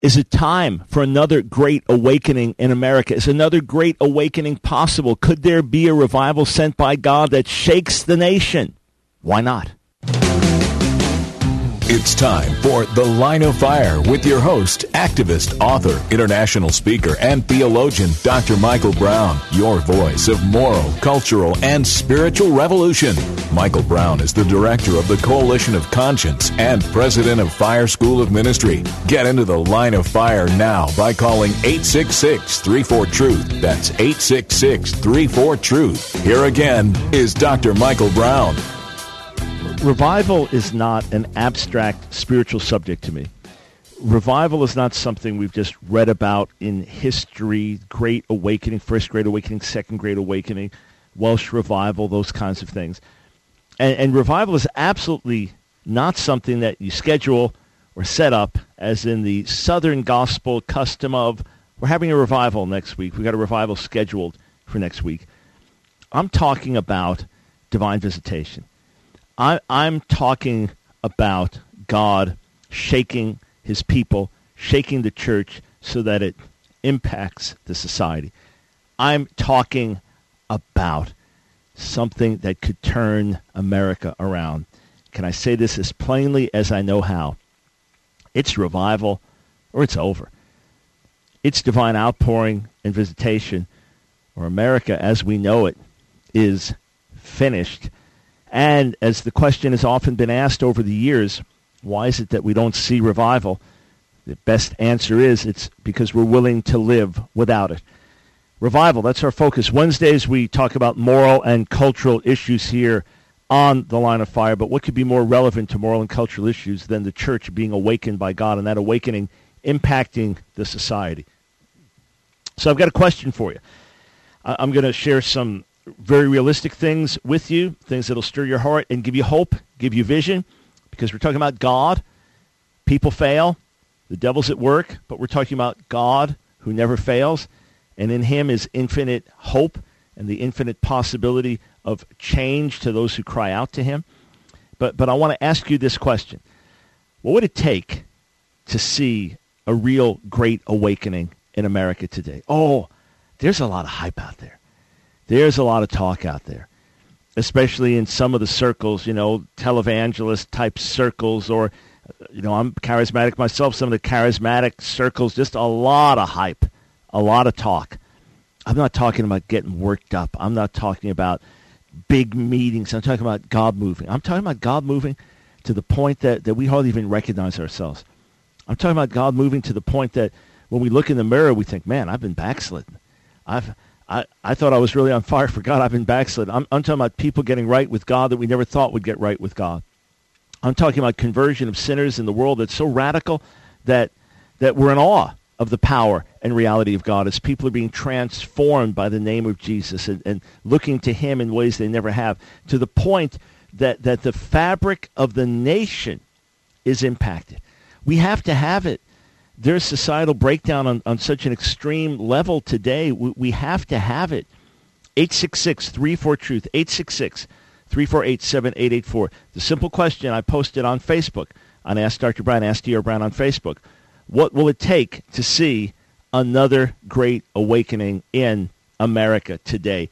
Is it time for another great awakening in America? Is another great awakening possible? Could there be a revival sent by God that shakes the nation? Why not? It's time for The Line of Fire with your host, activist, author, international speaker, and theologian, Dr. Michael Brown, your voice of moral, cultural, and spiritual revolution. Michael Brown is the director of the Coalition of Conscience and president of Fire School of Ministry. Get into The Line of Fire now by calling 866-34-TRUTH. That's 866-34-TRUTH. Here again is Dr. Michael Brown. Revival is not an abstract spiritual subject to me. Revival is not something we've just read about in history, Great Awakening, First Great Awakening, Second Great Awakening, Welsh Revival, those kinds of things. And revival is absolutely not something that you schedule or set up, as in the Southern gospel custom of, we're having a revival next week. We've got a revival scheduled for next week. I'm talking about divine visitation. I'm talking about God shaking his people, shaking the church so that it impacts the society. I'm talking about something that could turn America around. Can I say this as plainly as I know how? It's revival or it's over. It's divine outpouring and visitation, or America as we know it is finished. And as the question has often been asked over the years, why is it that we don't see revival? The best answer is it's because we're willing to live without it. Revival, that's our focus. Wednesdays we talk about moral and cultural issues here on The Line of Fire, but what could be more relevant to moral and cultural issues than the church being awakened by God and that awakening impacting the society? So I've got a question for you. I'm going to share some very realistic things with you, things that'll stir your heart and give you hope, give you vision, because we're talking about God. People fail. The devil's at work, but we're talking about God who never fails, and in him is infinite hope and the infinite possibility of change to those who cry out to him. But I want to ask you this question. What would it take to see a real great awakening in America today? Oh, there's a lot of hype out there. There's a lot of talk out there, especially in some of the circles, televangelist type circles, or, I'm charismatic myself, some of the charismatic circles, just a lot of hype, a lot of talk. I'm not talking about getting worked up. I'm not talking about big meetings. I'm talking about God moving. I'm talking about God moving to the point that we hardly even recognize ourselves. I'm talking about God moving to the point that when we look in the mirror, we think, man, I've been backslidden. I thought I was really on fire for God. I've been backslidden. I'm talking about people getting right with God that we never thought would get right with God. I'm talking about conversion of sinners in the world that's so radical that we're in awe of the power and reality of God as people are being transformed by the name of Jesus and looking to him in ways they never have, to the point that the fabric of the nation is impacted. We have to have it. There's societal breakdown on such an extreme level today. We have to have it. 866-34-TRUTH, 866-348-7884. The simple question I posted on Facebook, on Ask Dr. Brown, Ask D.R. Brown on Facebook. What will it take to see another great awakening in America today?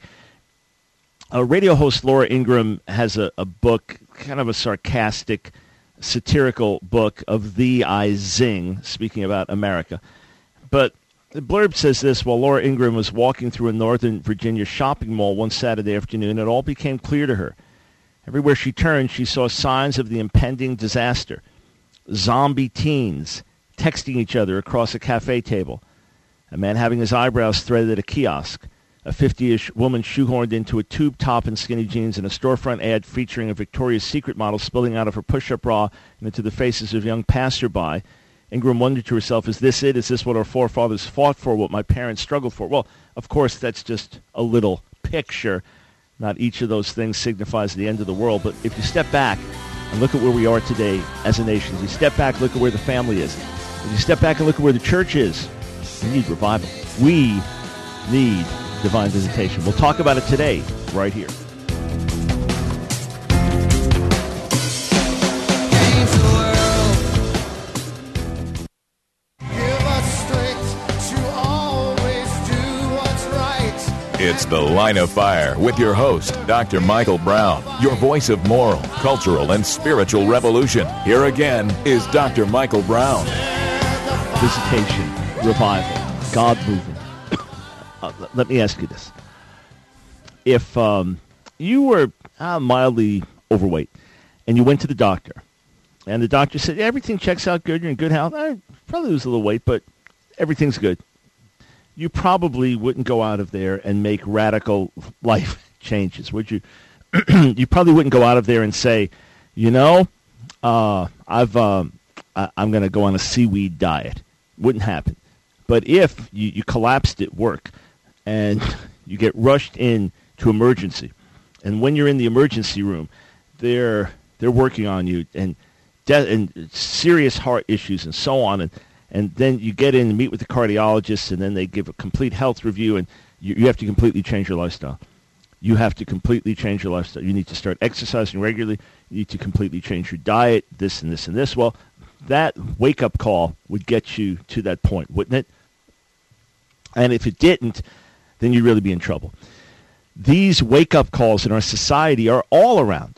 Radio host Laura Ingraham has a book, kind of a sarcastic, satirical book of The I Zing, speaking about America. But the blurb says this: while Laura Ingraham was walking through a Northern Virginia shopping mall one Saturday afternoon, it all became clear to her. Everywhere she turned, she saw signs of the impending disaster. Zombie teens texting each other across a cafe table. A man having his eyebrows threaded at a kiosk. A 50-ish woman shoehorned into a tube top and skinny jeans, and a storefront ad featuring a Victoria's Secret model spilling out of her push-up bra and into the faces of young passerby. Ingram wondered to herself, is this it? Is this what our forefathers fought for, what my parents struggled for? Well, of course, that's just a little picture. Not each of those things signifies the end of the world, but if you step back and look at where we are today as a nation, if you step back, look at where the family is. If you step back and look at where the church is, we need revival. We need divine visitation. We'll talk about it today, right here. Give It's The Line of Fire with your host, Dr. Michael Brown, your voice of moral, cultural, and spiritual revolution. Here again is Dr. Michael Brown. Visitation, revival, God moving. Let me ask you this. If you were mildly overweight and you went to the doctor and the doctor said, everything checks out good, you're in good health, probably lose a little weight, but everything's good, you probably wouldn't go out of there and make radical life changes, would you? You probably wouldn't go out of there and say, I'm going to go on a seaweed diet. Wouldn't happen. But if you collapsed at work and you get rushed in to emergency, and when you're in the emergency room, they're working on you and serious heart issues and so on, and then you get in and meet with the cardiologist, and then they give a complete health review, and you have to completely change your lifestyle. You have to completely change your lifestyle. You need to start exercising regularly. You need to completely change your diet, this and this and this. Well, that wake-up call would get you to that point, wouldn't it? And if it didn't, then you'd really be in trouble. These wake-up calls in our society are all around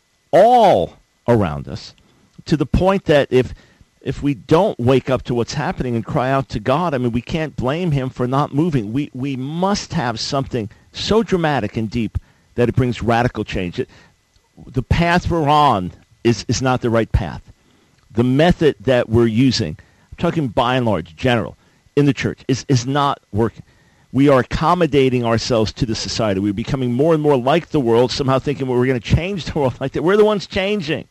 us, to the point that if we don't wake up to what's happening and cry out to God, we can't blame him for not moving. We must have something so dramatic and deep that it brings radical change. The path we're on is not the right path. The method that we're using, I'm talking by and large, general, in the church, is not working. We are accommodating ourselves to the society. We're becoming more and more like the world, somehow thinking we're going to change the world like that. We're the ones changing.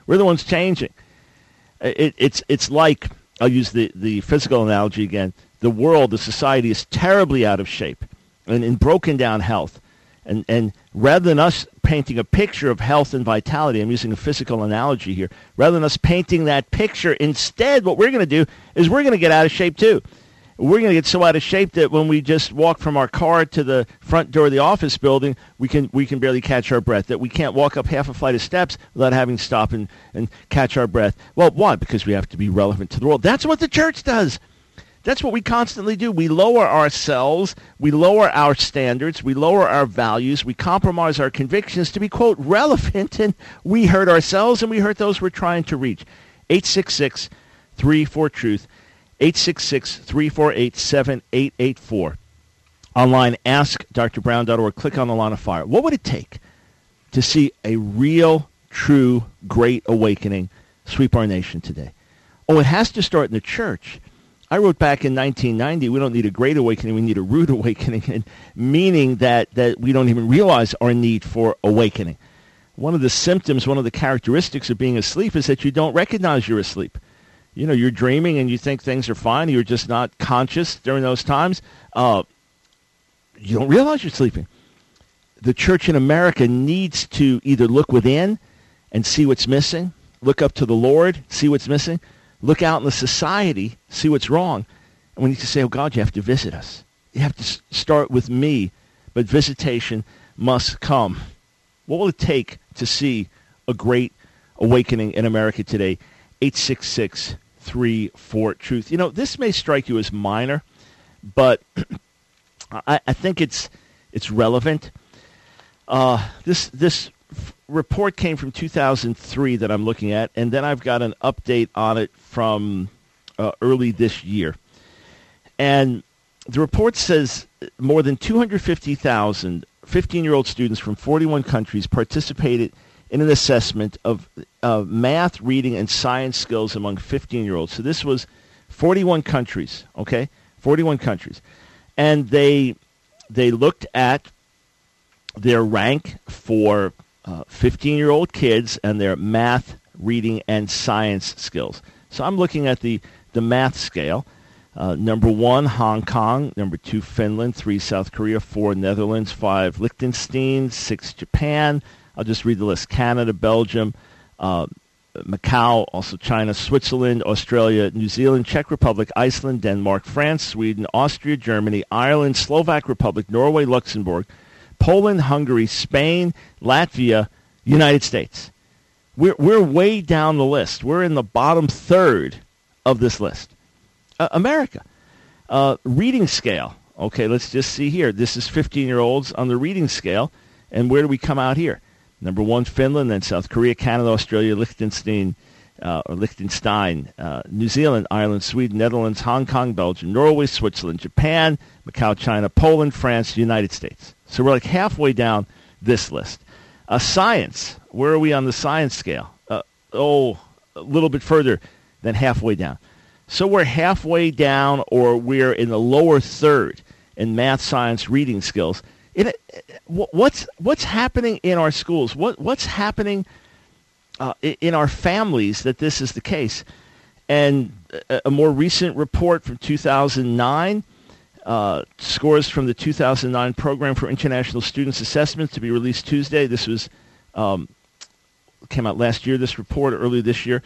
It's like, I'll use the physical analogy again, the world, the society is terribly out of shape and in broken down health. And rather than us painting a picture of health and vitality, I'm using a physical analogy here, rather than us painting that picture, instead what we're going to do is we're going to get out of shape too. We're going to get so out of shape that when we just walk from our car to the front door of the office building, we can barely catch our breath, that we can't walk up half a flight of steps without having to stop and catch our breath. Well, why? Because we have to be relevant to the world. That's what the church does. That's what we constantly do. We lower ourselves, we lower our standards, we lower our values, we compromise our convictions to be, quote, relevant, and we hurt ourselves and we hurt those we're trying to reach. 866-34-TRUTH. 866-348-7884. Online, askdrbrown.org. Click on the Line of Fire. What would it take to see a real, true, great awakening sweep our nation today? Oh, it has to start in the church. I wrote back in 1990, we don't need a great awakening, we need a rude awakening, and meaning that we don't even realize our need for awakening. One of the symptoms, one of the characteristics of being asleep is that you don't recognize you're asleep. You're dreaming and you think things are fine. You're just not conscious during those times. You don't realize you're sleeping. The church in America needs to either look within and see what's missing, look up to the Lord, see what's missing, look out in the society, see what's wrong. And we need to say, oh, God, you have to visit us. You have to start with me, but visitation must come. What will it take to see a great awakening in America today? 866-34-TRUTH. This may strike you as minor, but I think it's relevant. This report came from 2003 that I'm looking at, and then I've got an update on it from early this year. And the report says more than 250,000 15-year-old students from 41 countries participated in an assessment of math, reading, and science skills among 15-year-olds. So this was 41 countries, okay? 41 countries. And they looked at their rank for 15-year-old kids and their math, reading, and science skills. So I'm looking at the math scale. Number 1, Hong Kong. Number 2, Finland. 3, South Korea. 4, Netherlands. 5, Liechtenstein. 6, Japan. I'll just read the list. Canada, Belgium, Macau, also China, Switzerland, Australia, New Zealand, Czech Republic, Iceland, Denmark, France, Sweden, Austria, Germany, Ireland, Slovak Republic, Norway, Luxembourg, Poland, Hungary, Spain, Latvia, United States. We're way down the list. We're in the bottom third of this list. America. Reading scale. Okay, let's just see here. This is 15-year-olds on the reading scale. And where do we come out here? Number 1, Finland, then South Korea, Canada, Australia, Liechtenstein, New Zealand, Ireland, Sweden, Netherlands, Hong Kong, Belgium, Norway, Switzerland, Japan, Macau, China, Poland, France, United States. So we're like halfway down this list. Science, where are we on the science scale? A little bit further than halfway down. So we're halfway down, or we're in the lower third in math, science, reading skills. What's happening in our schools? What's happening in our families that this is the case? And a more recent report from 2009, scores from the 2009 Program for International Students Assessment to be released Tuesday. This was came out last year. This report earlier this year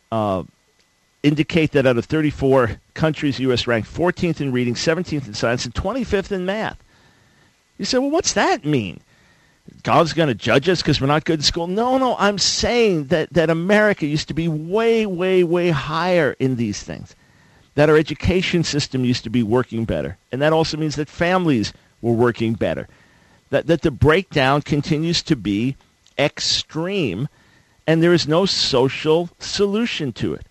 indicate that out of 34 countries, U.S. ranked 14th in reading, 17th in science, and 25th in math. You say, well, what's that mean? God's going to judge us because we're not good in school? No, I'm saying that America used to be way, way, way higher in these things, that our education system used to be working better, and that also means that families were working better, that the breakdown continues to be extreme, and there is no social solution to it.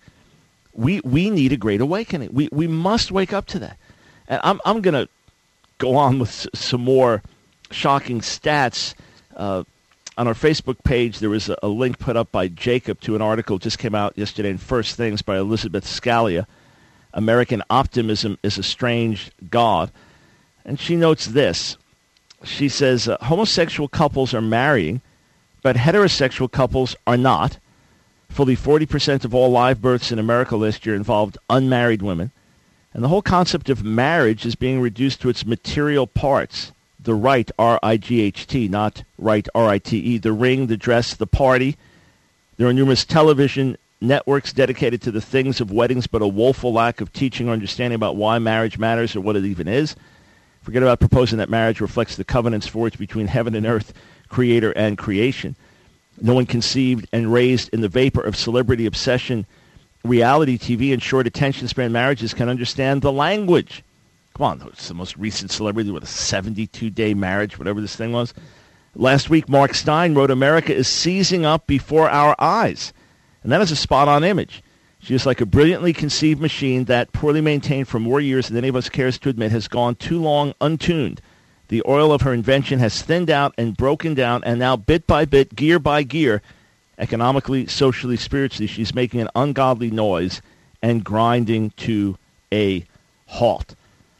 We need a great awakening. We must wake up to that. And I'm going to go on with some more shocking stats. On our Facebook page, there was a link put up by Jacob to an article just came out yesterday in First Things by Elizabeth Scalia. American Optimism is a Strange God. And she notes this. She says, homosexual couples are marrying, but heterosexual couples are not. Fully 40% of all live births in America last year involved unmarried women. And the whole concept of marriage is being reduced to its material parts. The rite, R-I-G-H-T, not rite, R-I-T-E. The ring, the dress, the party. There are numerous television networks dedicated to the things of weddings, but a woeful lack of teaching or understanding about why marriage matters or what it even is. Forget about proposing that marriage reflects the covenants forged between heaven and earth, creator and creation. No one conceived and raised in the vapor of celebrity obsession, reality TV, and short attention span marriages can understand the language. Come on, it's the most recent celebrity with a 72-day marriage, whatever this thing was. Last week, Mark Stein wrote, America is seizing up before our eyes. And that is a spot-on image. She is like a brilliantly conceived machine that, poorly maintained for more years than any of us cares to admit, has gone too long untuned. The oil of her invention has thinned out and broken down, and now bit by bit, gear by gear, economically, socially, spiritually, she's making an ungodly noise and grinding to a halt.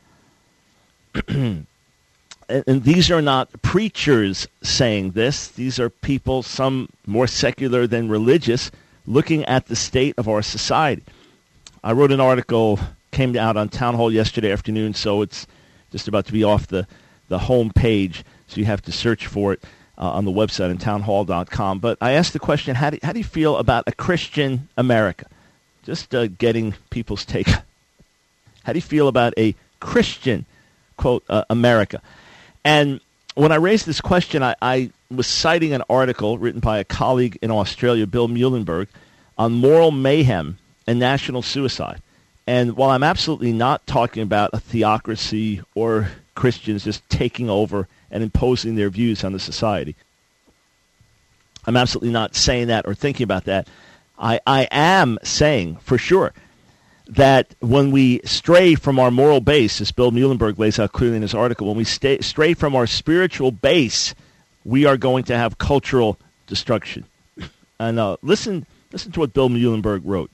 And these are not preachers saying this. These are people, some more secular than religious, looking at the state of our society. I wrote an article, came out on Town Hall yesterday afternoon, so it's just about to be off the home page, so you have to search for it on the website on townhall.com. But I asked the question, how do you feel about a Christian America? Just getting people's take. How do you feel about a Christian, quote, America? And when I raised this question, I was citing an article written by a colleague in Australia, Bill Muhlenberg, on moral mayhem and national suicide. And while I'm absolutely not talking about a theocracy or Christians just taking over and imposing their views on the society, I'm absolutely not saying that or thinking about that. I am saying for sure that when we stray from our moral base, as Bill Muhlenberg lays out clearly in his article, when we stray from our spiritual base, we are going to have cultural destruction. And listen to what Bill Muhlenberg wrote.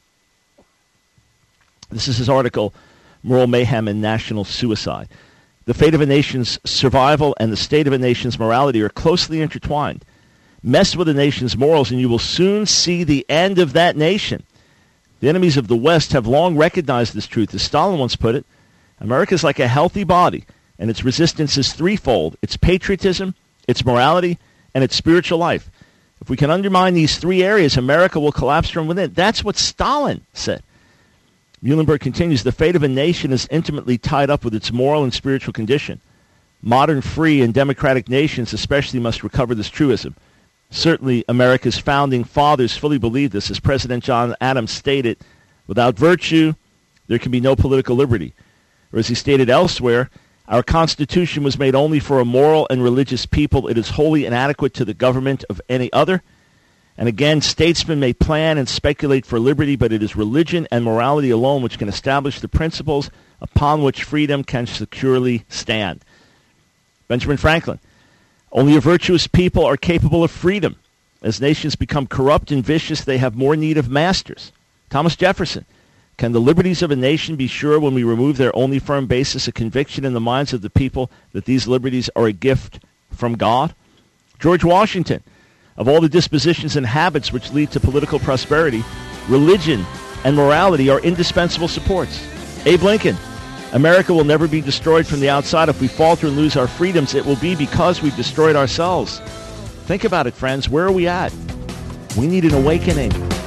This is his article, Moral Mayhem and National Suicide. The fate of a nation's survival and the state of a nation's morality are closely intertwined. Mess with a nation's morals and you will soon see the end of that nation. The enemies of the West have long recognized this truth. As Stalin once put it, America is like a healthy body, and its resistance is threefold: its patriotism, its morality, and its spiritual life. If we can undermine these three areas, America will collapse from within. That's what Stalin said. Muhlenberg continues, the fate of a nation is intimately tied up with its moral and spiritual condition. Modern, free, and democratic nations especially must recover this truism. Certainly, America's founding fathers fully believed this. As President John Adams stated, without virtue, there can be no political liberty. Or as he stated elsewhere, Our Constitution was made only for a moral and religious people. It is wholly inadequate to the government of any other. And again, statesmen may plan and speculate for liberty, but it is religion and morality alone which can establish the principles upon which freedom can securely stand. Benjamin Franklin. Only a virtuous people are capable of freedom. As nations become corrupt and vicious, they have more need of masters. Thomas Jefferson. Can the liberties of a nation be sure when we remove their only firm basis, a conviction in the minds of the people that these liberties are a gift from God? George Washington. Of all the dispositions and habits which lead to political prosperity, religion and morality are indispensable supports. Abe Lincoln. America will never be destroyed from the outside. If we falter and lose our freedoms, it will be because we've destroyed ourselves. Think about it, friends. Where are we at? We need an awakening.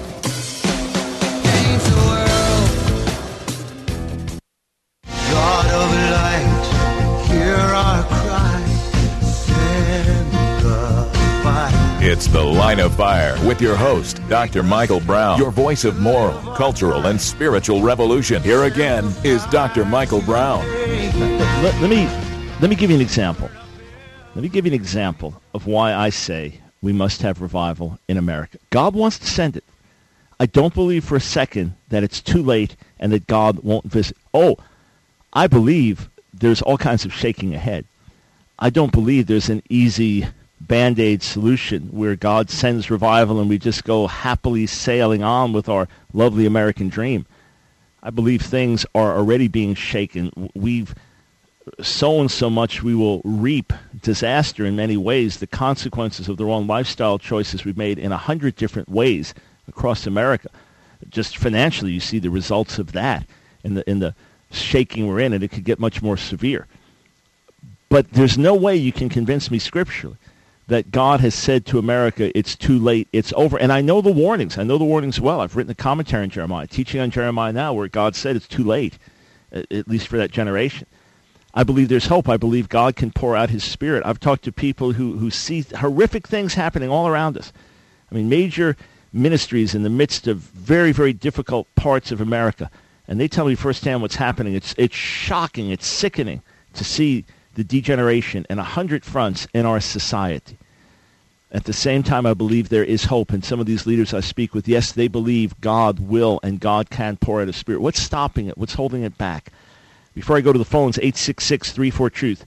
God of light, hear our cry, send the It's The Line of Fire with your host, Dr. Michael Brown, your voice of moral, cultural, and spiritual revolution. Here again is Dr. Michael Brown. Let me give you an example. Let me give you an example of why I say we must have revival in America. God wants to send it. I don't believe for a second that it's too late and that God won't visit. Oh, I believe there's all kinds of shaking ahead. I don't believe there's an easy Band-Aid solution where God sends revival and we just go happily sailing on with our lovely American dream. I believe things are already being shaken. We've sown so much we will reap disaster in many ways, the consequences of the wrong lifestyle choices we've made in 100 different ways across America. Just financially, you see the results of that in the shaking we're in, and it could get much more severe. But there's no way you can convince me scripturally that God has said to America, it's too late, it's over. And I know the warnings. I know the warnings well. I've written a commentary on Jeremiah, teaching on Jeremiah now, where God said it's too late, at least for that generation. I believe there's hope. I believe God can pour out his Spirit. I've talked to people who see horrific things happening all around us. I mean, major ministries in the midst of very, very difficult parts of America. And they tell me firsthand what's happening. It's shocking. It's sickening to see the degeneration in 100 fronts in our society. At the same time, I believe there is hope. And some of these leaders I speak with, yes, they believe God will and God can pour out his Spirit. What's stopping it? What's holding it back? Before I go to the phones, 866-34-TRUTH,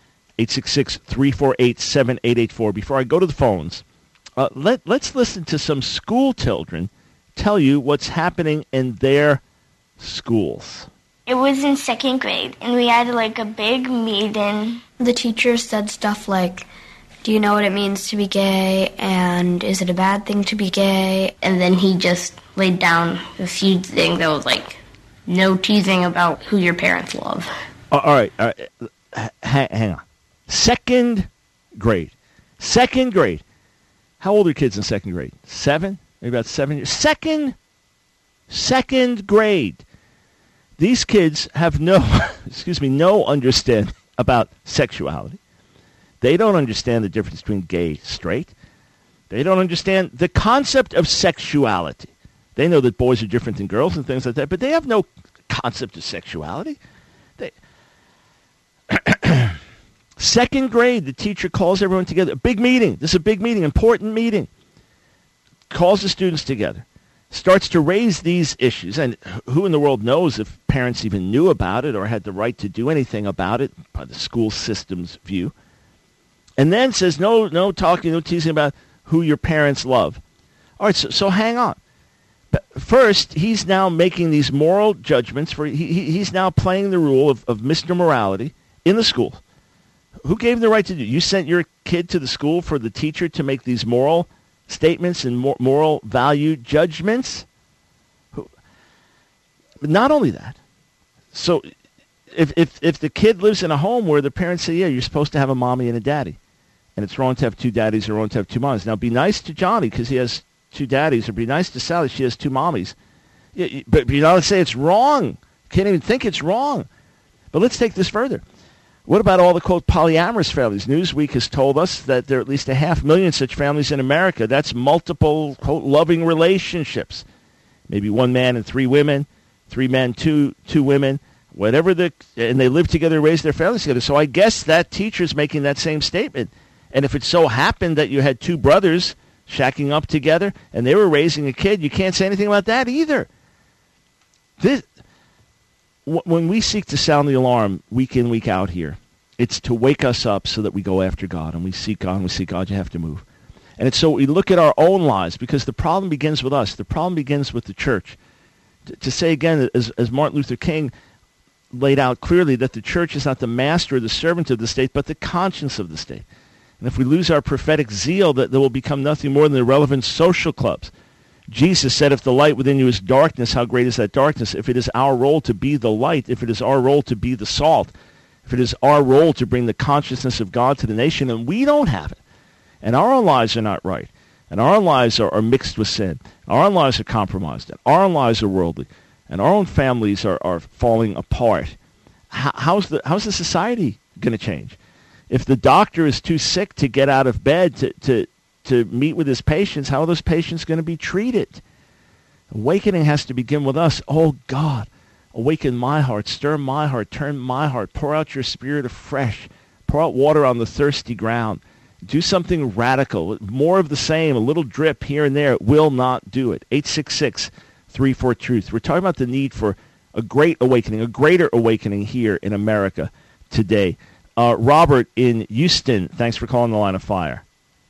866-348-7884. Before I go to the phones, let's listen to some school children tell you what's happening in their schools. It was in second grade, and we had like a big meeting. The teacher said stuff like, do you know what it means to be gay, and is it a bad thing to be gay? And then he just laid down a few things that was like, no teasing about who your parents love. All right. Hang on. Second grade. How old are kids in second grade? 7? Maybe about 7 years. Second grade. These kids have no understanding about sexuality. They don't understand the difference between gay, straight. They don't understand the concept of sexuality. They know that boys are different than girls and things like that, but they have no concept of sexuality. Second grade, the teacher calls everyone together. A big meeting. This is a big meeting, important meeting. Calls the students together. Starts to raise these issues. And who in the world knows if parents even knew about it or had the right to do anything about it by the school system's view. And then says, no talking, no teasing about who your parents love. All right, so hang on. But first, he's now making these moral judgments. He's now playing the role of Mr. Morality in the school. Who gave him the right to do it? You sent your kid to the school for the teacher to make these moral statements and moral value judgments? But not only that. So if the kid lives in a home where the parents say, yeah, you're supposed to have a mommy and a daddy, and it's wrong to have two daddies or wrong to have two mommies. Now, be nice to Johnny because he has two daddies, or be nice to Sally, she has two mommies. Yeah, but you're not to say it's wrong. Can't even think it's wrong. But let's take this further. What about all the, quote, polyamorous families? Newsweek has told us that there are at least 500,000 such families in America. That's multiple, quote, loving relationships. Maybe one man and three women, 3 men, two women. and they live together, raise their families together. So I guess that teacher's making that same statement. And if it so happened that you had two brothers shacking up together and they were raising a kid, you can't say anything about that either. When we seek to sound the alarm week in, week out here, it's to wake us up so that we go after God, and we seek God, and we seek God, you have to move. And it's so we look at our own lives, because the problem begins with us. The problem begins with the church. To say again, as Martin Luther King laid out clearly, that the church is not the master or the servant of the state, but the conscience of the state. And if we lose our prophetic zeal, that there will become nothing more than irrelevant social clubs. Jesus said, if the light within you is darkness, how great is that darkness? If it is our role to be the light, if it is our role to be the salt, if it is our role to bring the consciousness of God to the nation, and we don't have it, and our own lives are not right, and our own lives are mixed with sin, our own lives are compromised, and our own lives are worldly, and our own families are falling apart, how's the society going to change? If the doctor is too sick to get out of bed to meet with his patients, how are those patients going to be treated? Awakening has to begin with us. Oh, God, awaken my heart, stir my heart, turn my heart, pour out your spirit afresh, pour out water on the thirsty ground. Do something radical, more of the same, a little drip here and there. It will not do it. 866-34-TRUTH. We're talking about the need for a great awakening, a greater awakening here in America today. Robert in Houston, thanks for calling the Line of Fire.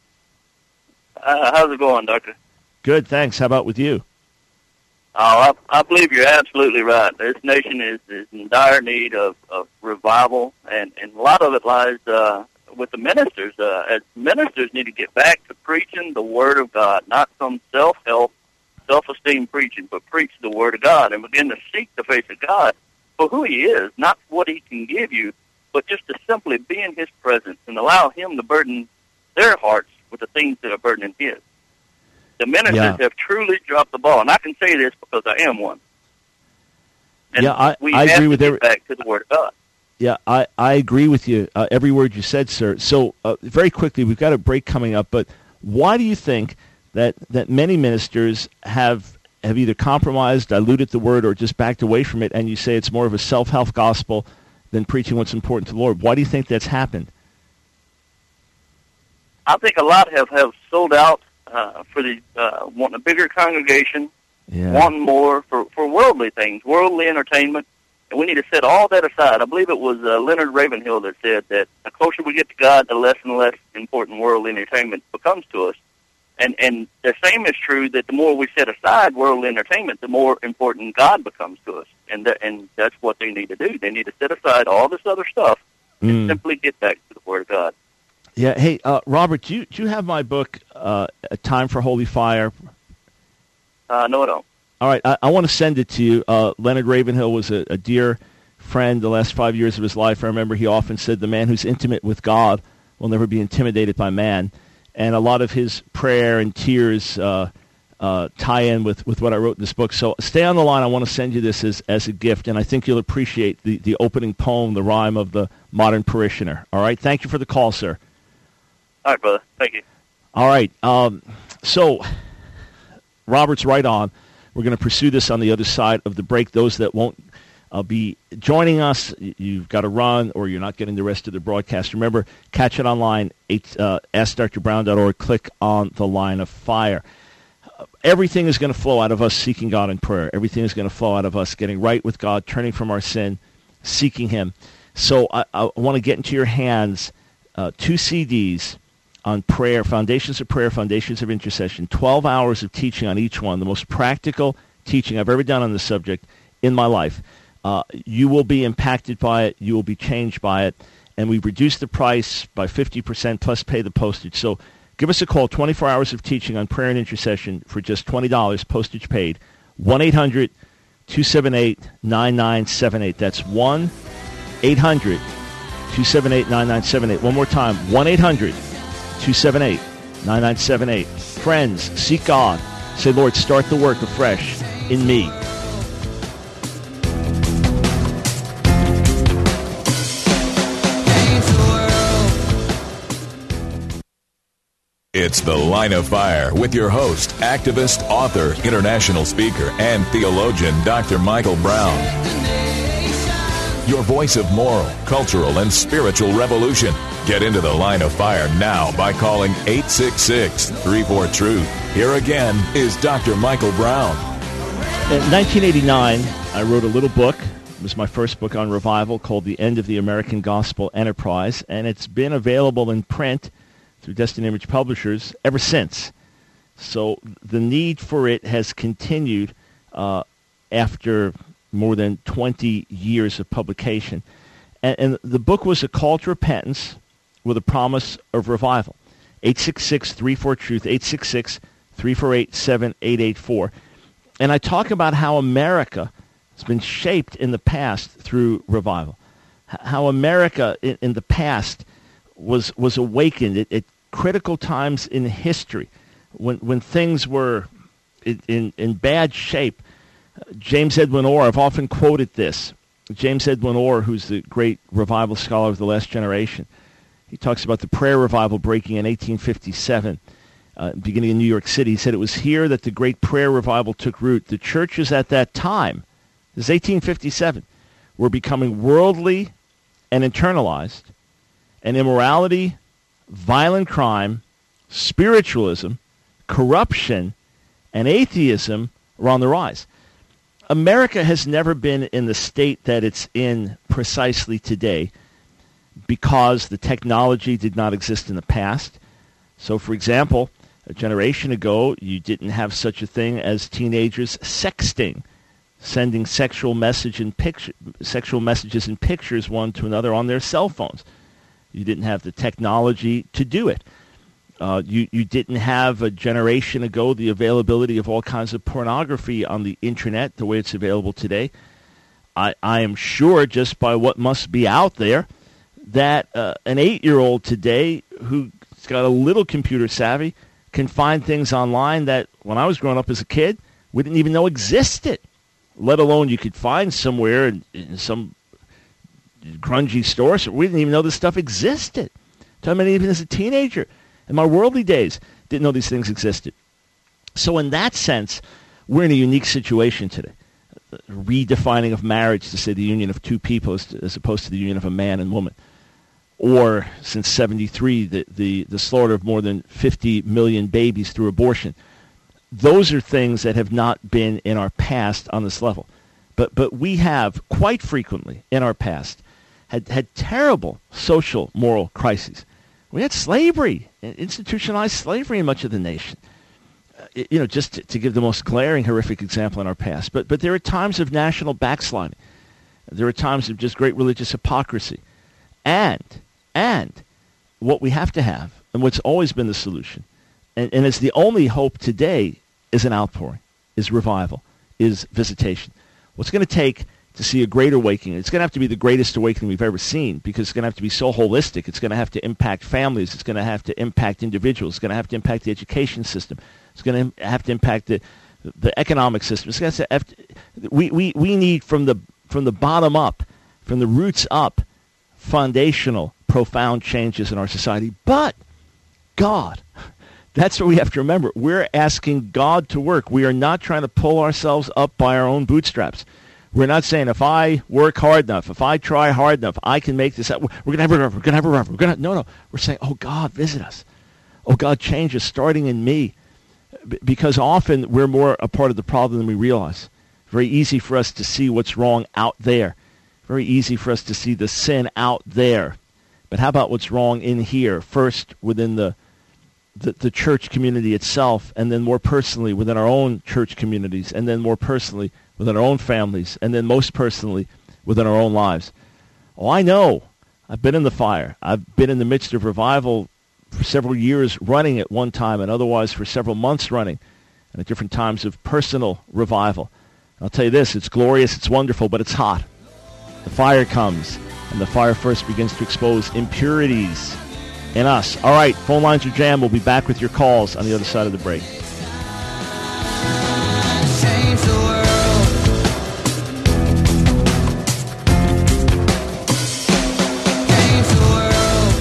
How's it going, Doctor? Good, thanks. How about with you? Oh, I believe you're absolutely right. This nation is in dire need of revival, and a lot of it lies with the ministers. As ministers need to get back to preaching the Word of God, not some self-help, self-esteem preaching, but preach the Word of God and begin to seek the face of God for who He is, not what He can give you, but just to simply be in His presence and allow Him to burden their hearts with the things that are burdening His. The ministers have truly dropped the ball, and I can say this because I am one. And I have agree to with get back to the Word of God. Yeah, I agree with you, every word you said, sir. So very quickly, we've got a break coming up, but why do you think that many ministers have either compromised, diluted the Word, or just backed away from it, and you say it's more of a self-help gospel than preaching what's important to the Lord? Why do you think that's happened? I think a lot have sold out for the wanting a bigger congregation, wanting more for worldly things, worldly entertainment, and we need to set all that aside. I believe it was Leonard Ravenhill that said that the closer we get to God, the less and less important worldly entertainment becomes to us. And the same is true that the more we set aside worldly entertainment, the more important God becomes to us. And that's what they need to do. They need to set aside all this other stuff and simply get back to the Word of God. Yeah. Hey, Robert, do you have my book, A Time for Holy Fire? No, I don't. All right. I want to send it to you. Leonard Ravenhill was a dear friend the last 5 years of his life. I remember he often said, the man who's intimate with God will never be intimidated by man. And a lot of his prayer and tears tie in with what I wrote in this book. So stay on the line. I want to send you this as a gift, and I think you'll appreciate the opening poem, the rhyme of the modern parishioner. All right? Thank you for the call, sir. All right, brother. Thank you. All right. So Robert's right on. We're going to pursue this on the other side of the break. Those that won't be joining us, you've got to run or you're not getting the rest of the broadcast. Remember, catch it online, AskDrBrown.org. Click on the Line of Fire. Everything is going to flow out of us seeking God in prayer. Everything is going to flow out of us getting right with God, turning from our sin, seeking Him. So I want to get into your hands 2 CDs on prayer, Foundations of Prayer, Foundations of Intercession, 12 hours of teaching on each one, the most practical teaching I've ever done on this subject in my life. You will be impacted by it. You will be changed by it. And we've reduced the price by 50% plus pay the postage. So give us a call, 24 hours of teaching on prayer and intercession for just $20, postage paid, 1-800-278-9978. That's 1-800-278-9978. One more time, 1-800-278-9978. Friends, seek God. Say, Lord, start the work afresh in me. It's The Line of Fire with your host, activist, author, international speaker, and theologian, Dr. Michael Brown. your voice of moral, cultural, and spiritual revolution. Get into the Line of Fire now by calling 866-34-TRUTH. Here again is Dr. Michael Brown. In 1989, I wrote a little book. It was my first book on revival called The End of the American Gospel Enterprise, and it's been available in print through Destiny Image Publishers ever since. So the need for it has continued after more than 20 years of publication. And the book was a call to repentance with a promise of revival. 866-34-TRUTH, 866-348-7884. And I talk about how America has been shaped in the past through revival. How America in the past was awakened at critical times in history when things were in bad shape. James Edwin Orr, I've often quoted this. James Edwin Orr, who's the great revival scholar of the last generation, he talks about the prayer revival breaking in 1857, beginning in New York City. He said it was here that the great prayer revival took root. The churches at that time, this is 1857, were becoming worldly and internalized, and immorality, violent crime, spiritualism, corruption, and atheism were on the rise. America has never been in the state that it's in precisely today because the technology did not exist in the past. So, for example, a generation ago, you didn't have such a thing as teenagers sexting, sending sexual messages and pictures one to another on their cell phones. You didn't have the technology to do it. You didn't have a generation ago the availability of all kinds of pornography on the internet the way it's available today. I am sure just by what must be out there that an 8-year-old today who's got a little computer savvy can find things online that when I was growing up as a kid we didn't even know existed, let alone you could find somewhere in some grungy store. So we didn't even know this stuff existed. I mean, even as a teenager, in my worldly days, didn't know these things existed. So in that sense, we're in a unique situation today. Redefining of marriage to say the union of two people as opposed to the union of a man and woman. Or since 73, the slaughter of more than 50 million babies through abortion. Those are things that have not been in our past on this level. But we have quite frequently in our past had terrible social, moral crises. We had slavery, institutionalized slavery in much of the nation. Just to give the most glaring, horrific example in our past. But there are times of national backsliding. There are times of just great religious hypocrisy. And what we have to have, and what's always been the solution, and it's the only hope today, is an outpouring, is revival, is visitation. What's going to take to see a great awakening? It's going to have to be the greatest awakening we've ever seen because it's going to have to be so holistic. It's going to have to impact families. It's going to have to impact individuals. It's going to have to impact the education system. It's going to have to impact the economic system. It's going to have to, we need from the bottom up, from the roots up, foundational, profound changes in our society. But God, that's what we have to remember. We're asking God to work. We are not trying to pull ourselves up by our own bootstraps. We're not saying if I work hard enough, if I try hard enough, I can make this up. We're going to have a revival. We're going to have a revival. No. We're saying, oh, God, visit us. Oh, God, change us, starting in me. Because often we're more a part of the problem than we realize. Very easy for us to see what's wrong out there. Very easy for us to see the sin out there. But how about what's wrong in here? First, within the church community itself, and then more personally within our own church communities, and then more personally within our own families, and then most personally within our own lives. Oh, I know. I've been in the fire. I've been in the midst of revival for several years running at one time, and otherwise for several months running, and at different times of personal revival. And I'll tell you this, it's glorious, it's wonderful, but it's hot. The fire comes, and the fire first begins to expose impurities in us. All right, phone lines are jammed. We'll be back with your calls on the other side of the break. Change the world. Change the world.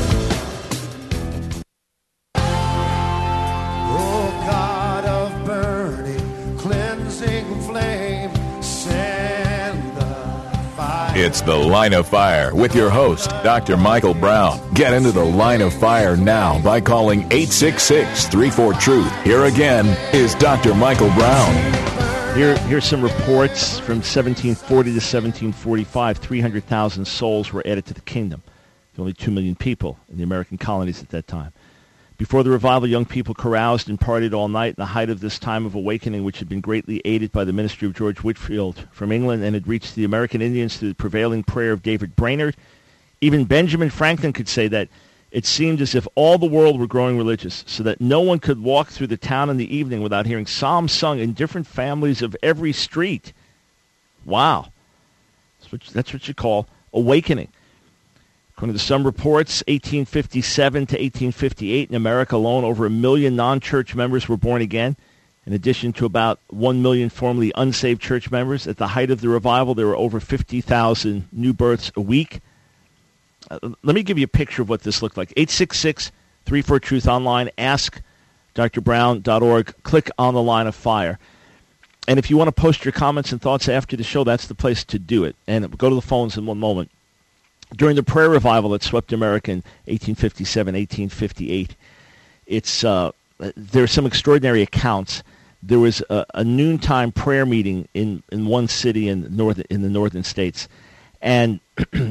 Oh, God of burning, cleansing flame, send the fire. It's The Line of Fire with your host, Dr. Michael Brown. Get into the Line of Fire now by calling 866-34-TRUTH. Here again is Dr. Michael Brown. Here's some reports from 1740 to 1745. 300,000 souls were added to the kingdom. Only 2 million people in the American colonies at that time. Before the revival, young people caroused and partied all night in the height of this time of awakening, which had been greatly aided by the ministry of George Whitefield from England and had reached the American Indians through the prevailing prayer of David Brainerd. Even Benjamin Franklin could say that it seemed as if all the world were growing religious, so that no one could walk through the town in the evening without hearing psalms sung in different families of every street. Wow. That's what you call awakening. According to some reports, 1857 to 1858, in America alone, over 1 million non-church members were born again, in addition to about 1 million formerly unsaved church members. At the height of the revival, there were over 50,000 new births a week. Let me give you a picture of what this looked like. 866-34-TRUTH online, askdrbrown.org. Click on the Line of Fire. And if you want to post your comments and thoughts after the show, that's the place to do it. And go to the phones in one moment. During the prayer revival that swept America in 1857, 1858, there are some extraordinary accounts. There was a noontime prayer meeting in one city in the northern states, and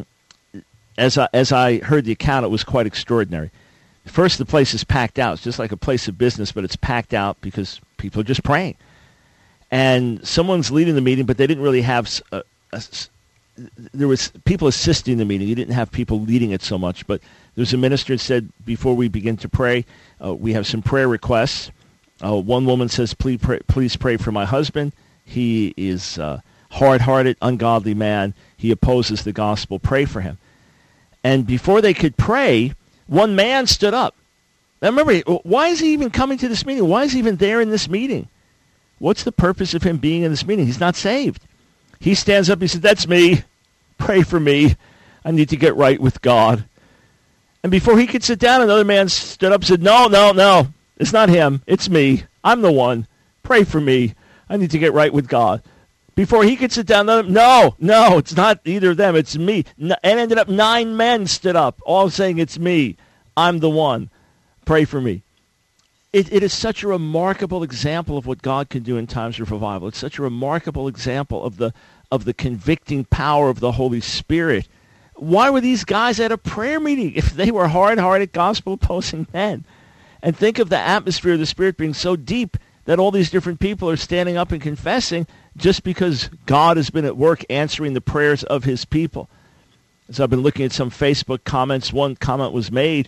as I heard the account, it was quite extraordinary. First, the place is packed out. It's just like a place of business, but it's packed out because people are just praying. And someone's leading the meeting, but they didn't really have there was people assisting the meeting. You didn't have people leading it so much. But there's a minister that said, before we begin to pray, we have some prayer requests. One woman says, please pray for my husband. He is hard-hearted, ungodly man. He opposes the gospel. Pray for him. And before they could pray, one man stood up. Now remember, why is he even coming to this meeting? Why is he even there in this meeting? What's the purpose of him being in this meeting? He's not saved. He stands up, he said, that's me. Pray for me. I need to get right with God. And before he could sit down, another man stood up and said, no. It's not him. It's me. I'm the one. Pray for me. I need to get right with God. Before he could sit down, no, it's not either of them. It's me. And ended up 9 men stood up, all saying, it's me. I'm the one. Pray for me. It is such a remarkable example of what God can do in times of revival. It's such a remarkable example of the convicting power of the Holy Spirit. Why were these guys at a prayer meeting if they were hard-hearted, gospel-opposing men? And think of the atmosphere of the Spirit being so deep that all these different people are standing up and confessing just because God has been at work answering the prayers of his people. As I've been looking at some Facebook comments, one comment was made,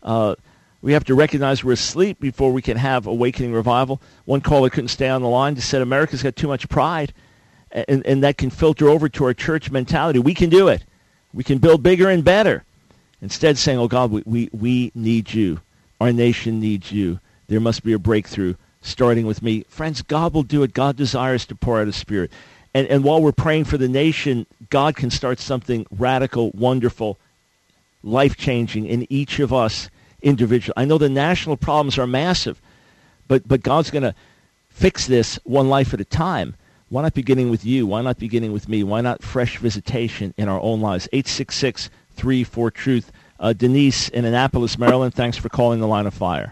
we have to recognize we're asleep before we can have awakening revival. One caller couldn't stay on the line, just said America's got too much pride, and that can filter over to our church mentality. We can do it. We can build bigger and better. Instead saying, oh God, we need you. Our nation needs you. There must be a breakthrough, starting with me. Friends, God will do it. God desires to pour out his Spirit. And while we're praying for the nation, God can start something radical, wonderful, life-changing in each of us individually. I know the national problems are massive, but God's going to fix this one life at a time. Why not beginning with you? Why not beginning with me? Why not fresh visitation in our own lives? 866-34-TRUTH. Denise in Annapolis, Maryland, thanks for calling the Line of Fire.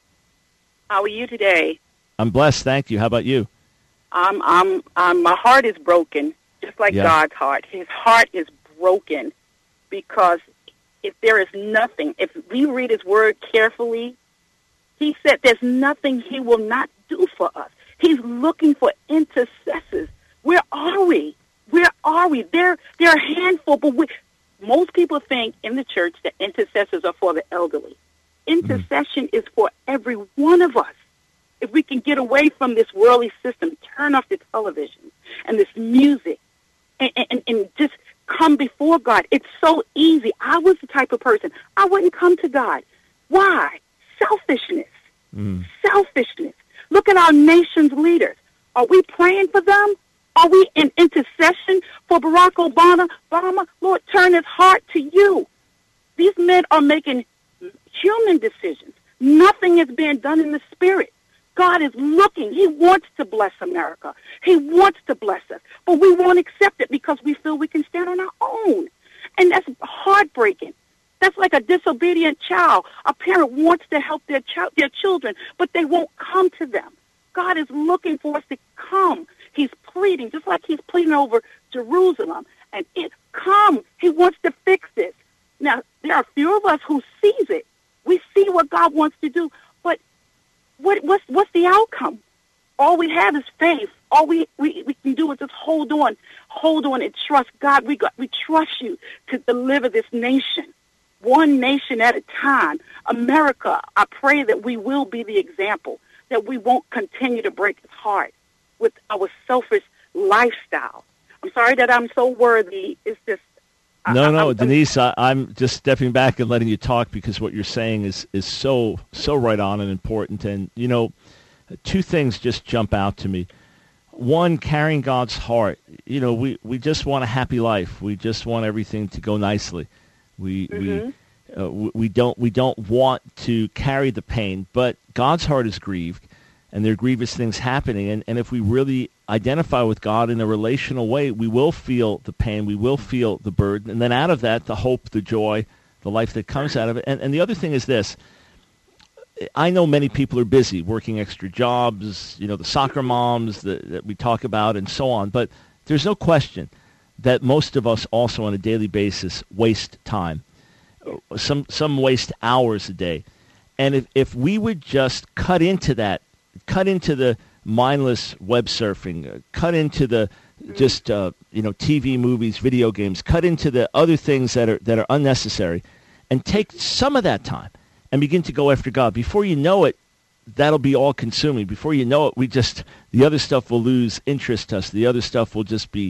How are you today? I'm blessed, thank you. How about you? My heart is broken, just like God's heart. His heart is broken because if there is nothing, if we read his word carefully, he said there's nothing he will not do for us. He's looking for intercessors. Where are we? Where are we? There are a handful, but most people think in the church that intercessors are for the elderly. Intercession is for every one of us. If we can get away from this worldly system, turn off the television and this music, and just come before God. It's so easy. I was the type of person, I wouldn't come to God. Why? Selfishness. Selfishness. Look at our nation's leaders. Are we praying for them? Are we in intercession for Barack Obama? Lord, turn his heart to you. These men are making human decisions. Nothing is being done in the spirit. God is looking. He wants to bless America. He wants to bless us. But we won't accept it because we feel we can stand on our own. And that's heartbreaking. That's like a disobedient child. A parent wants to help their children, but they won't come to them. God is looking for us to come. He's pleading, just like he's pleading over Jerusalem. And come. He wants to fix this. Now, there are a few of us who sees it. We see what God wants to do, but what's the outcome? All we have is faith. All we can do is just hold on and trust God. We trust you to deliver this nation, one nation at a time. America, I pray that we will be the example, that we won't continue to break his heart with our selfish lifestyle. I'm sorry that I'm so worthy. It's just... No, Denise, I'm just stepping back and letting you talk because what you're saying is so right on and important. And, you know, two things just jump out to me. One, carrying God's heart. You know, we just want a happy life. We just want everything to go nicely. We don't want to carry the pain, but God's heart is grieved, and there are grievous things happening. And if we really identify with God in a relational way, we will feel the pain, we will feel the burden, and then out of that, the hope, the joy, the life that comes out of it. And the other thing is this. I know many people are busy working extra jobs, you know, the soccer moms that we talk about and so on, but there's no question that most of us also on a daily basis waste time. Some waste hours a day. And if we would just cut into the mindless web surfing, cut into the just TV, movies, video games, cut into the other things that are unnecessary, and take some of that time and begin to go after God. Before you know it, that'll be all consuming. Before you know it, the other stuff will lose interest to us. The other stuff will just be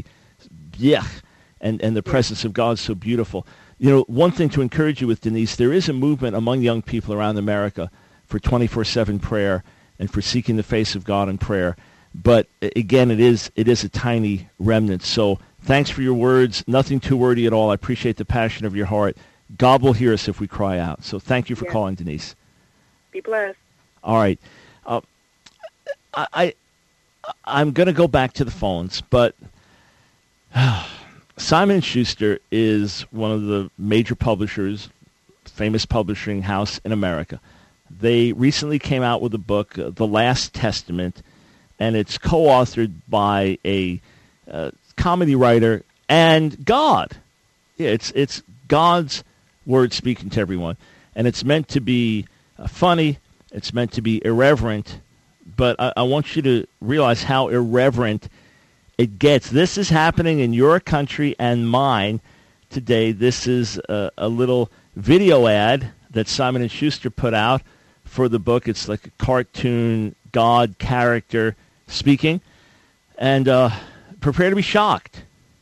and the presence of God is so beautiful. You know, one thing to encourage you with, Denise, there is a movement among young people around America for 24/7 prayer and for seeking the face of God in prayer. But again, it is a tiny remnant. So thanks for your words. Nothing too wordy at all. I appreciate the passion of your heart. God will hear us if we cry out. So thank you for calling, Denise. Be blessed. All right. I'm going to go back to the phones, but Simon & Schuster is one of the major publishers, famous publishing house in America. They recently came out with a book, The Last Testament, and it's co-authored by a comedy writer and God. Yeah, it's God's word speaking to everyone. And it's meant to be funny. It's meant to be irreverent. But I want you to realize how irreverent it gets. This is happening in your country and mine today. This is a little video ad that Simon & Schuster put out for the book. It's like a cartoon God character speaking. And prepare to be shocked.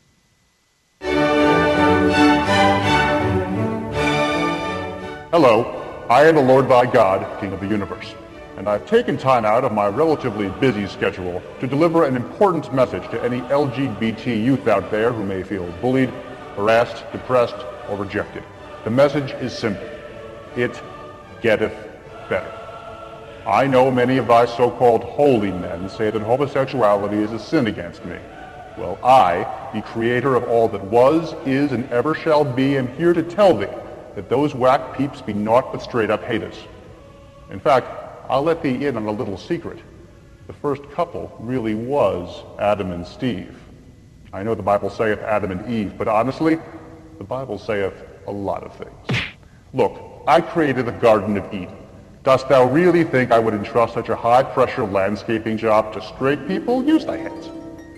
Hello, I am the Lord thy God, King of the universe, and I've taken time out of my relatively busy schedule to deliver an important message to any LGBT youth out there who may feel bullied, harassed, depressed, or rejected. The message is simple. It getteth better. I know many of thy so-called holy men say that homosexuality is a sin against me. Well, I, the creator of all that was, is, and ever shall be, am here to tell thee that those whack peeps be naught but straight-up haters. In fact, I'll let thee in on a little secret. The first couple really was Adam and Steve. I know the Bible saith Adam and Eve, but honestly, the Bible saith a lot of things. Look, I created the Garden of Eden. Dost thou really think I would entrust such a high-pressure landscaping job to straight people? Use thy hands.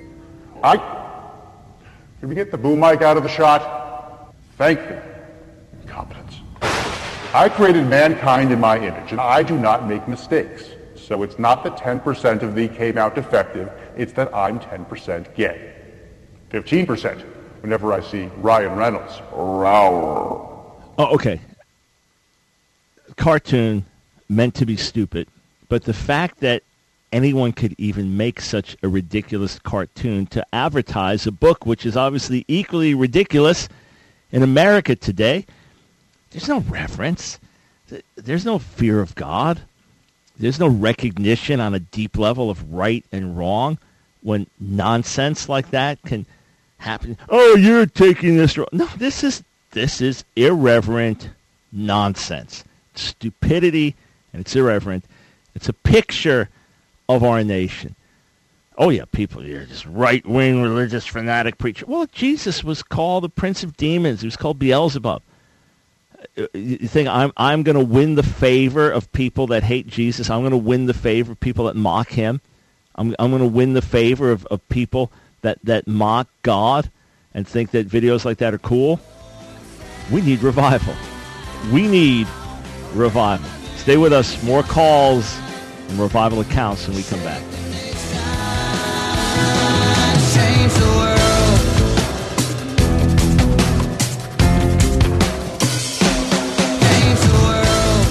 Can we get the boom mic out of the shot? Thank thee. Incompetence. I created mankind in my image, and I do not make mistakes. So it's not that 10% of thee came out defective, it's that I'm 10% gay. 15% whenever I see Ryan Reynolds. Rawr. Oh, okay. Cartoon meant to be stupid, but the fact that anyone could even make such a ridiculous cartoon to advertise a book which is obviously equally ridiculous in America today, there's no reverence. There's no fear of God. There's no recognition on a deep level of right and wrong when nonsense like that can happen. Oh, you're taking this wrong. No, this is irreverent nonsense. Stupidity, and it's irreverent. It's a picture of our nation. Oh, yeah, people, you're just right-wing religious fanatic preacher. Well, Jesus was called the prince of demons. He was called Beelzebub. You think I'm going to win the favor of people that hate Jesus? I'm going to win the favor of people that mock him? I'm going to win the favor of people that mock God and think that videos like that are cool? We need revival. We need revival. Stay with us. More calls and revival accounts when we come back. Change the world. Change the world.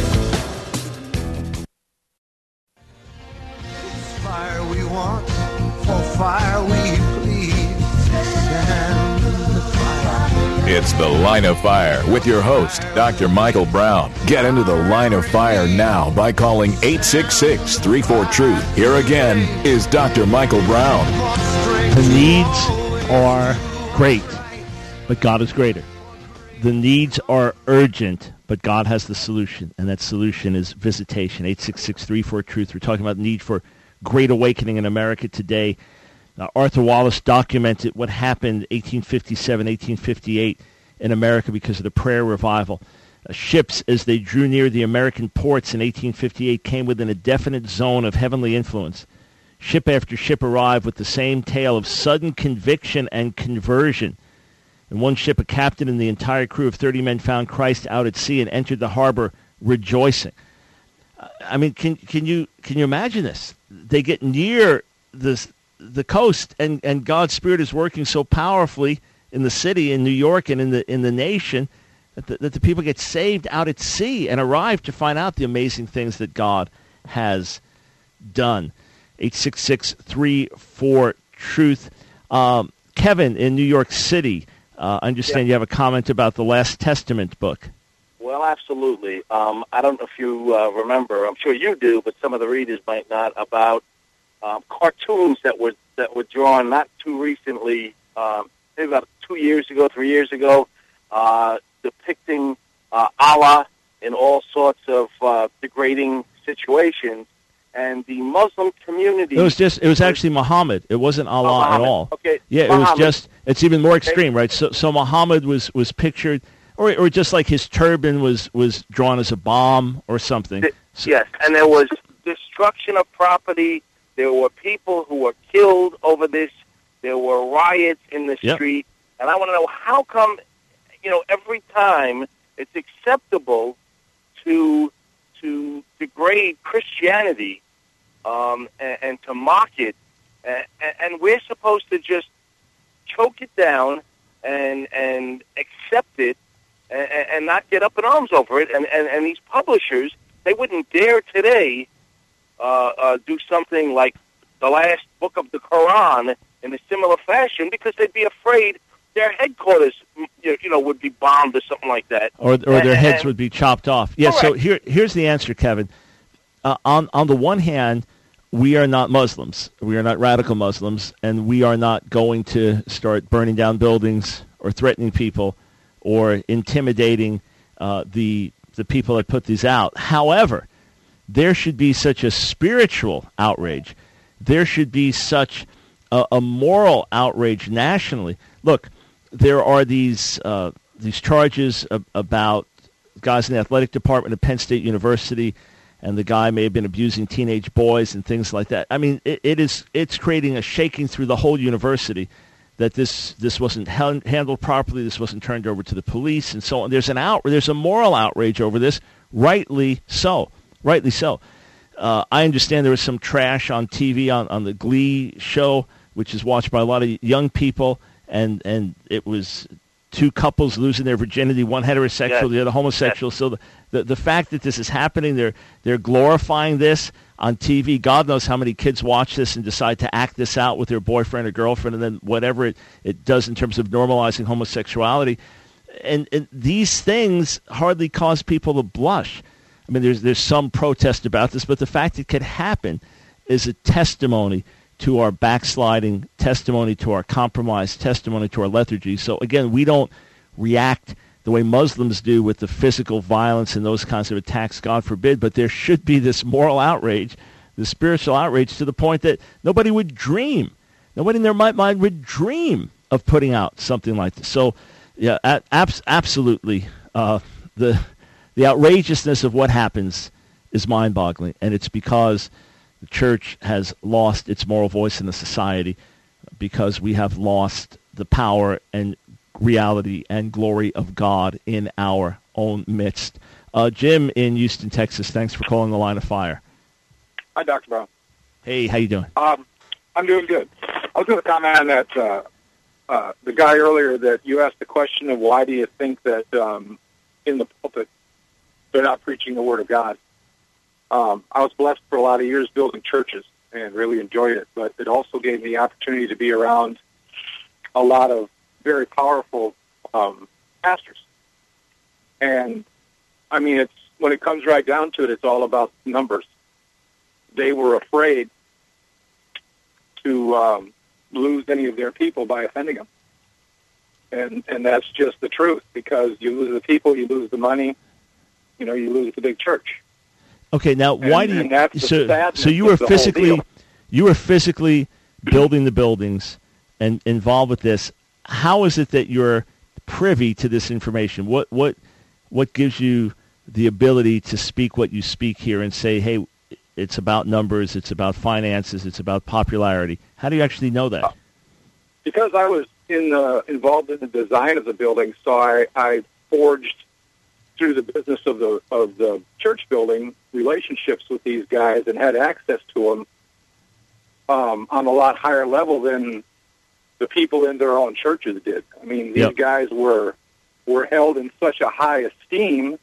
Fire we want, for fire we plead. Send the fire. It's The Line of Fire with your host, Dr. Michael Brown. Get into the Line of Fire now by calling 866-34-TRUTH. Here again is Dr. Michael Brown. The needs are great, but God is greater. The needs are urgent, but God has the solution, and that solution is visitation. 866-34-TRUTH. We're talking about the need for great awakening in America today. Arthur Wallace documented what happened 1857, 1858 in America because of the prayer revival. Ships, as they drew near the American ports in 1858, came within a definite zone of heavenly influence. Ship after ship arrived with the same tale of sudden conviction and conversion. In one ship, a captain and the entire crew of 30 men found Christ out at sea and entered the harbor rejoicing. I mean, can you imagine this? They get near the coast, and God's Spirit is working so powerfully in the city, in New York, and in the nation, that the people get saved out at sea and arrive to find out the amazing things that God has done. 866-34-TRUTH. Kevin in New York City, I understand you have a comment about the Last Testament book. Well, absolutely. I don't know if you remember. I'm sure you do, but some of the readers might not. About cartoons that were drawn not too recently, maybe about 2 years ago, 3 years ago, depicting Allah in all sorts of degrading situations. And the Muslim community... It was actually Muhammad. It wasn't Allah at all. Okay. Yeah, Muhammad. It's even more extreme, right? So Muhammad was pictured, or just like his turban was drawn as a bomb or something. Yes, and there was destruction of property. There were people who were killed over this. There were riots in the street. And I want to know, how come, every time it's acceptable to degrade Christianity and to mock it, and we're supposed to just choke it down and accept it and not get up in arms over it. And these publishers, they wouldn't dare today do something like the last book of the Quran in a similar fashion, because they'd be afraid their headquarters, would be bombed or something like that, or their heads would be chopped off. Yeah. Correct. So here's the answer, Kevin. On the one hand, we are not Muslims. We are not radical Muslims, and we are not going to start burning down buildings or threatening people or intimidating the people that put these out. However, there should be such a spiritual outrage. There should be such a moral outrage nationally. Look, there are these charges about guys in the athletic department at Penn State University, and the guy may have been abusing teenage boys and things like that. I mean, it's creating a shaking through the whole university that this wasn't handled properly, this wasn't turned over to the police, and so on. There's a moral outrage over this, rightly so. Rightly so. I understand there was some trash on TV on the Glee show, which is watched by a lot of young people, and it was two couples losing their virginity, one heterosexual, the other homosexual. Yes. So the fact that this is happening, they're glorifying this on TV. God knows how many kids watch this and decide to act this out with their boyfriend or girlfriend, and then whatever it does in terms of normalizing homosexuality. And these things hardly cause people to blush. I mean, there's some protest about this, but the fact it could happen is a testimony to our backsliding, testimony to our compromise, testimony to our lethargy. So again, we don't react the way Muslims do with the physical violence and those kinds of attacks, God forbid, but there should be this moral outrage, the spiritual outrage, to the point that nobody in their mind would dream of putting out something like this. So, yeah, absolutely. The outrageousness of what happens is mind-boggling, and it's because the church has lost its moral voice in the society, because we have lost the power and reality and glory of God in our own midst. Jim in Houston, Texas, thanks for calling the Line of Fire. Hi, Dr. Brown. Hey, how you doing? I'm doing good. I was going to comment on that, the guy earlier that you asked the question of why do you think that in the pulpit they're not preaching the Word of God. I was blessed for a lot of years building churches and really enjoyed it, but it also gave me the opportunity to be around a lot of very powerful pastors. And, I mean, it's when it comes right down to it, it's all about numbers. They were afraid to lose any of their people by offending them. And that's just the truth, because you lose the people, you lose the money, you lose the big church. Okay, now why do you? So you were physically building the buildings and involved with this. How is it that you're privy to this information? What gives you the ability to speak what you speak here and say, hey, it's about numbers, it's about finances, it's about popularity? How do you actually know that? Because I was involved in the design of the building, so I forged through the business of the church building relationships with these guys and had access to them on a lot higher level than the people in their own churches did. I mean, these guys were held in such a high esteem.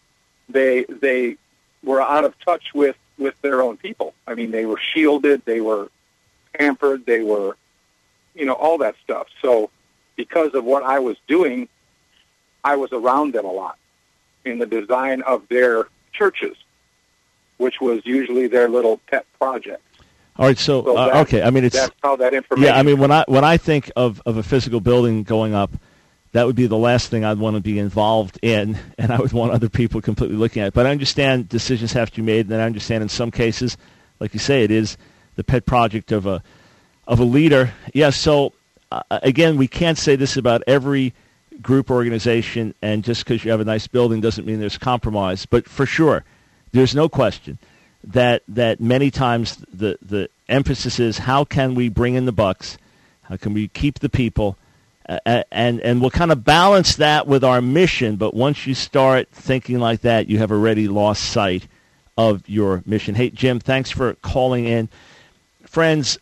They were out of touch with their own people. I mean, they were shielded, they were pampered, they were, all that stuff. So because of what I was doing, I was around them a lot in the design of their churches, which was usually their little pet project. All right, so okay. I mean, that's how that information. Yeah, I mean, when I think of a physical building going up, that would be the last thing I'd want to be involved in, and I would want other people completely looking at it. But I understand decisions have to be made, and I understand in some cases, like you say, it is the pet project of a leader. Yeah. So again, we can't say this about every group organization, and just because you have a nice building doesn't mean there's compromise. But for sure, there's no question that many times the emphasis is how can we bring in the bucks, how can we keep the people, and we'll kind of balance that with our mission. But once you start thinking like that, you have already lost sight of your mission. Hey, Jim, thanks for calling in. Friends,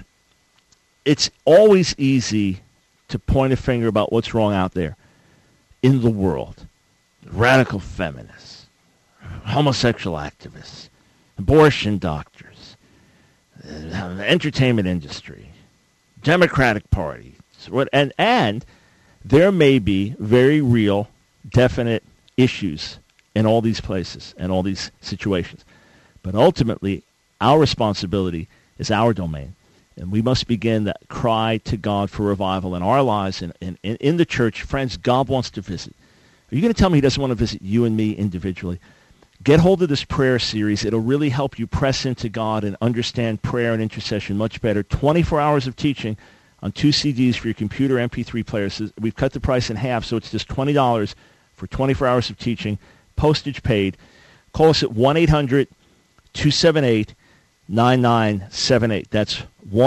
it's always easy to point a finger about what's wrong out there in the world. Radical feminists, homosexual activists, abortion doctors, the entertainment industry, Democratic Party. And there may be very real, definite issues in all these places and all these situations. But ultimately, our responsibility is our domain. And we must begin that cry to God for revival in our lives and in the church. Friends, God wants to visit. Are you going to tell me he doesn't want to visit you and me individually? Get hold of this prayer series. It'll really help you press into God and understand prayer and intercession much better. 24 hours of teaching on 2 CDs for your computer MP3 players. We've cut the price in half, so it's just $20 for 24 hours of teaching, postage paid. Call us at 1-800-278-9978. That's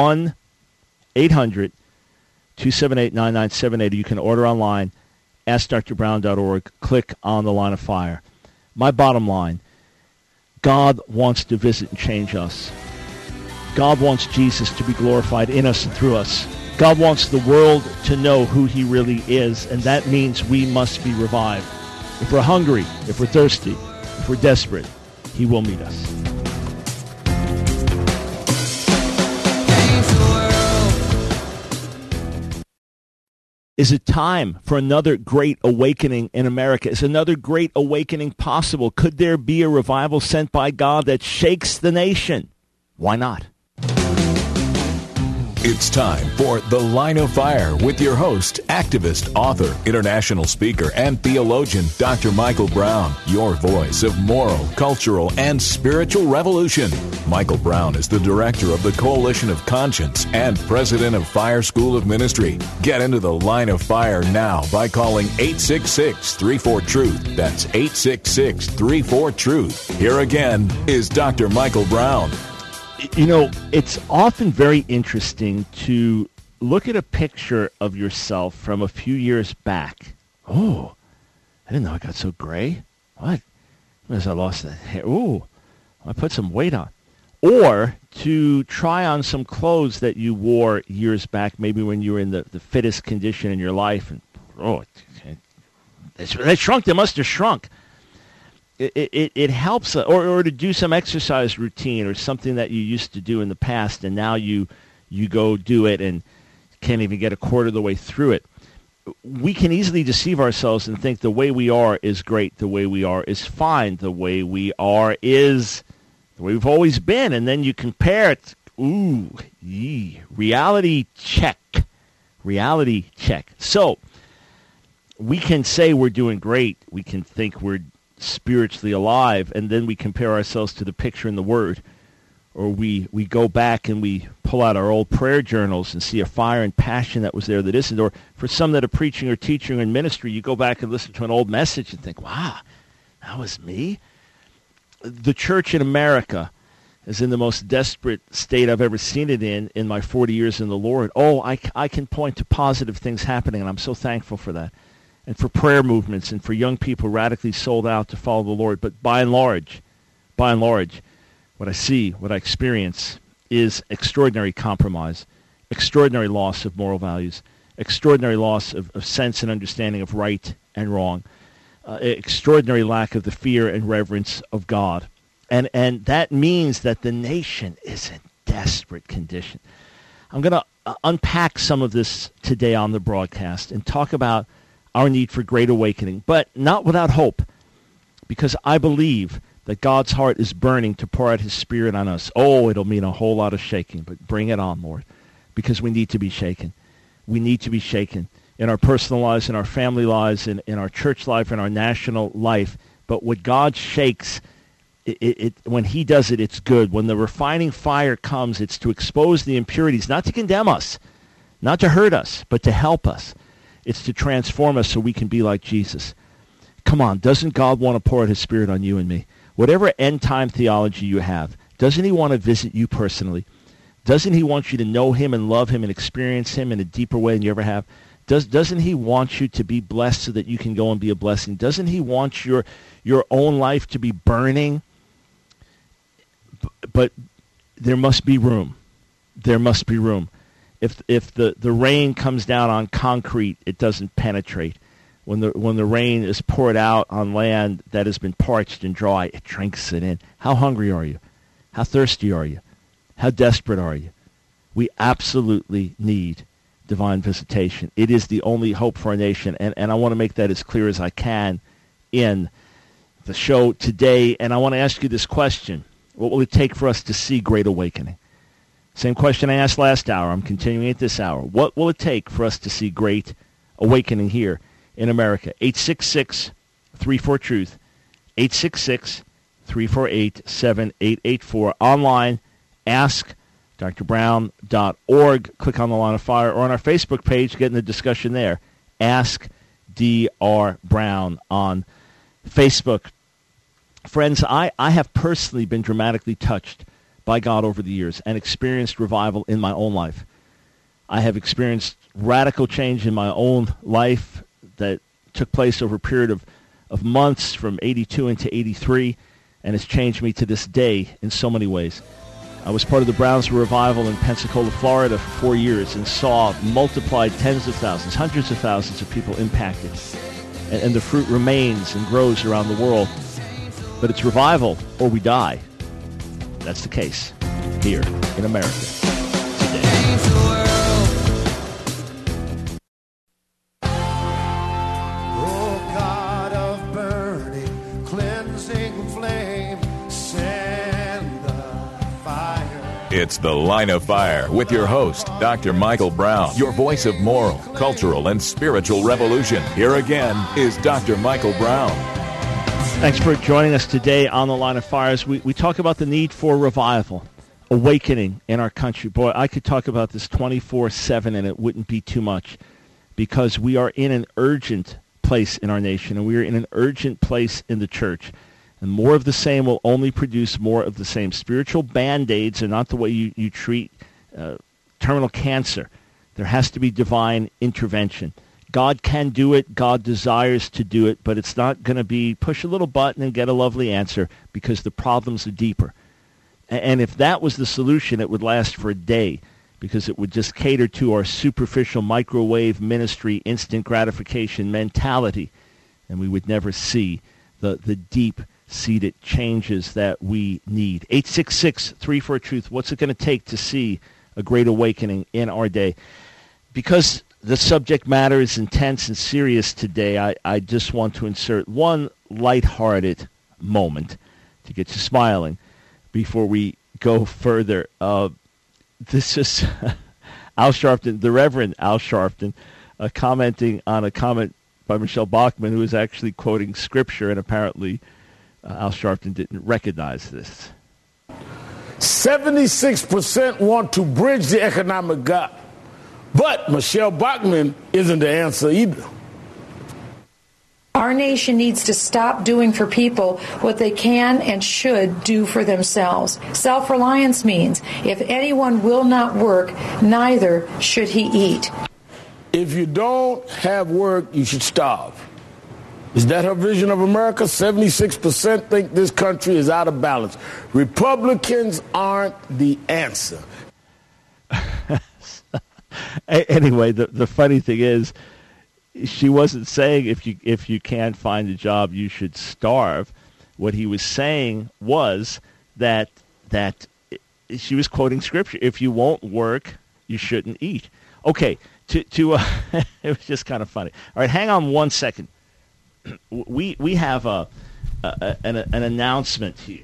1-800-278-9978. You can order online, AskDrBrown.org. Click on the Line of Fire. My bottom line, God wants to visit and change us. God wants Jesus to be glorified in us and through us. God wants the world to know who he really is, and that means we must be revived. If we're hungry, if we're thirsty, if we're desperate, he will meet us. Is it time for another great awakening in America? Is another great awakening possible? Could there be a revival sent by God that shakes the nation? Why not? It's time for The Line of Fire with your host, activist, author, international speaker, and theologian, Dr. Michael Brown, your voice of moral, cultural, and spiritual revolution. Michael Brown is the director of the Coalition of Conscience and president of Fire School of Ministry. Get into The Line of Fire now by calling 866-34-TRUTH. That's 866-34-TRUTH. Here again is Dr. Michael Brown. You know, it's often very interesting to look at a picture of yourself from a few years back. Oh, I didn't know I got so gray. What? As I lost that hair. Oh, I put some weight on. Or to try on some clothes that you wore years back, maybe when you were in the fittest condition in your life. And, they shrunk. They must have shrunk. It helps, or to do some exercise routine or something that you used to do in the past, and now you go do it and can't even get a quarter of the way through it. We can easily deceive ourselves and think the way we are is great, the way we are is fine, the way we are is the way we've always been, and then you compare it. Ooh, reality check. Reality check. So we can say we're doing great. We can think we're spiritually alive, and then we compare ourselves to the picture in the Word, or we go back and we pull out our old prayer journals and see a fire and passion that was there that isn't. Or for some that are preaching or teaching in ministry, you go back and listen to an old message and think, wow, that was me. The church in America is in the most desperate state I've ever seen it in my 40 years in the Lord. Oh, I can point to positive things happening, and I'm so thankful for that. And for prayer movements, and for young people radically sold out to follow the Lord. But by and large, what I see, what I experience is extraordinary compromise, extraordinary loss of moral values, extraordinary loss of sense and understanding of right and wrong, extraordinary lack of the fear and reverence of God. And that means that the nation is in desperate condition. I'm going to unpack some of this today on the broadcast and talk about our need for great awakening, but not without hope, because I believe that God's heart is burning to pour out his Spirit on us. Oh, it'll mean a whole lot of shaking, but bring it on, Lord, because we need to be shaken. We need to be shaken in our personal lives, in our family lives, in our church life, in our national life. But what God shakes, when he does it, it's good. When the refining fire comes, it's to expose the impurities, not to condemn us, not to hurt us, but to help us. It's to transform us so we can be like Jesus. Come on, doesn't God want to pour out his Spirit on you and me? Whatever end-time theology you have, doesn't he want to visit you personally? Doesn't he want you to know him and love him and experience him in a deeper way than you ever have? Doesn't he want you to be blessed so that you can go and be a blessing? Doesn't he want your own life to be burning? But there must be room. There must be room. If the rain comes down on concrete, it doesn't penetrate. When the rain is poured out on land that has been parched and dry, it drinks it in. How hungry are you? How thirsty are you? How desperate are you? We absolutely need divine visitation. It is the only hope for our nation, and I want to make that as clear as I can in the show today. And I want to ask you this question. What will it take for us to see great awakening? Same question I asked last hour. I'm continuing it this hour. What will it take for us to see great awakening here in America? 866-34-TRUTH. 866-348-7884. Online, askdrbrown.org. Click on the Line of Fire, or on our Facebook page, get in the discussion there. Ask Dr. Brown on Facebook. Friends, I have personally been dramatically touched by God over the years and experienced revival in my own life. I have experienced radical change in my own life that took place over a period of months from 82 into 83, and has changed me to this day in so many ways. I was part of the Brownsville Revival in Pensacola, Florida for 4 years, and saw multiplied tens of thousands, hundreds of thousands of people impacted. And the fruit remains and grows around the world. But it's revival or we die. That's the case here in America today. It's The Line of Fire with your host, Dr. Michael Brown, your voice of moral, cultural, and spiritual revolution. Here again is Dr. Michael Brown. Thanks for joining us today on The Line of Fire. We talk about the need for revival, awakening in our country. Boy, I could talk about this 24/7 and it wouldn't be too much, because we are in an urgent place in our nation, and we are in an urgent place in the church. And more of the same will only produce more of the same. Spiritual Band-Aids are not the way you treat terminal cancer. There has to be divine intervention. God can do it. God desires to do it. But it's not going to be push a little button and get a lovely answer, because the problems are deeper. And if that was the solution, it would last for a day, because it would just cater to our superficial microwave ministry, instant gratification mentality. And we would never see the deep-seated changes that we need. 866-34-TRUTH. What's it going to take to see a great awakening in our day? Because the subject matter is intense and serious today, I just want to insert one lighthearted moment to get you smiling before we go further. This is Al Sharpton, the Reverend Al Sharpton, commenting on a comment by Michelle Bachmann, who was actually quoting Scripture, and apparently Al Sharpton didn't recognize this. 76% want to bridge the economic gap, but Michelle Bachmann isn't the answer either. Our nation needs to stop doing for people what they can and should do for themselves. Self-reliance means if anyone will not work, neither should he eat. If you don't have work, you should starve. Is that her vision of America? 76% think this country is out of balance. Republicans aren't the answer. Anyway, the funny thing is, she wasn't saying if you can't find a job, you should starve. What he was saying was that she was quoting Scripture. If you won't work, you shouldn't eat. Okay, it was just kind of funny. All right, hang on one second. We have an announcement here,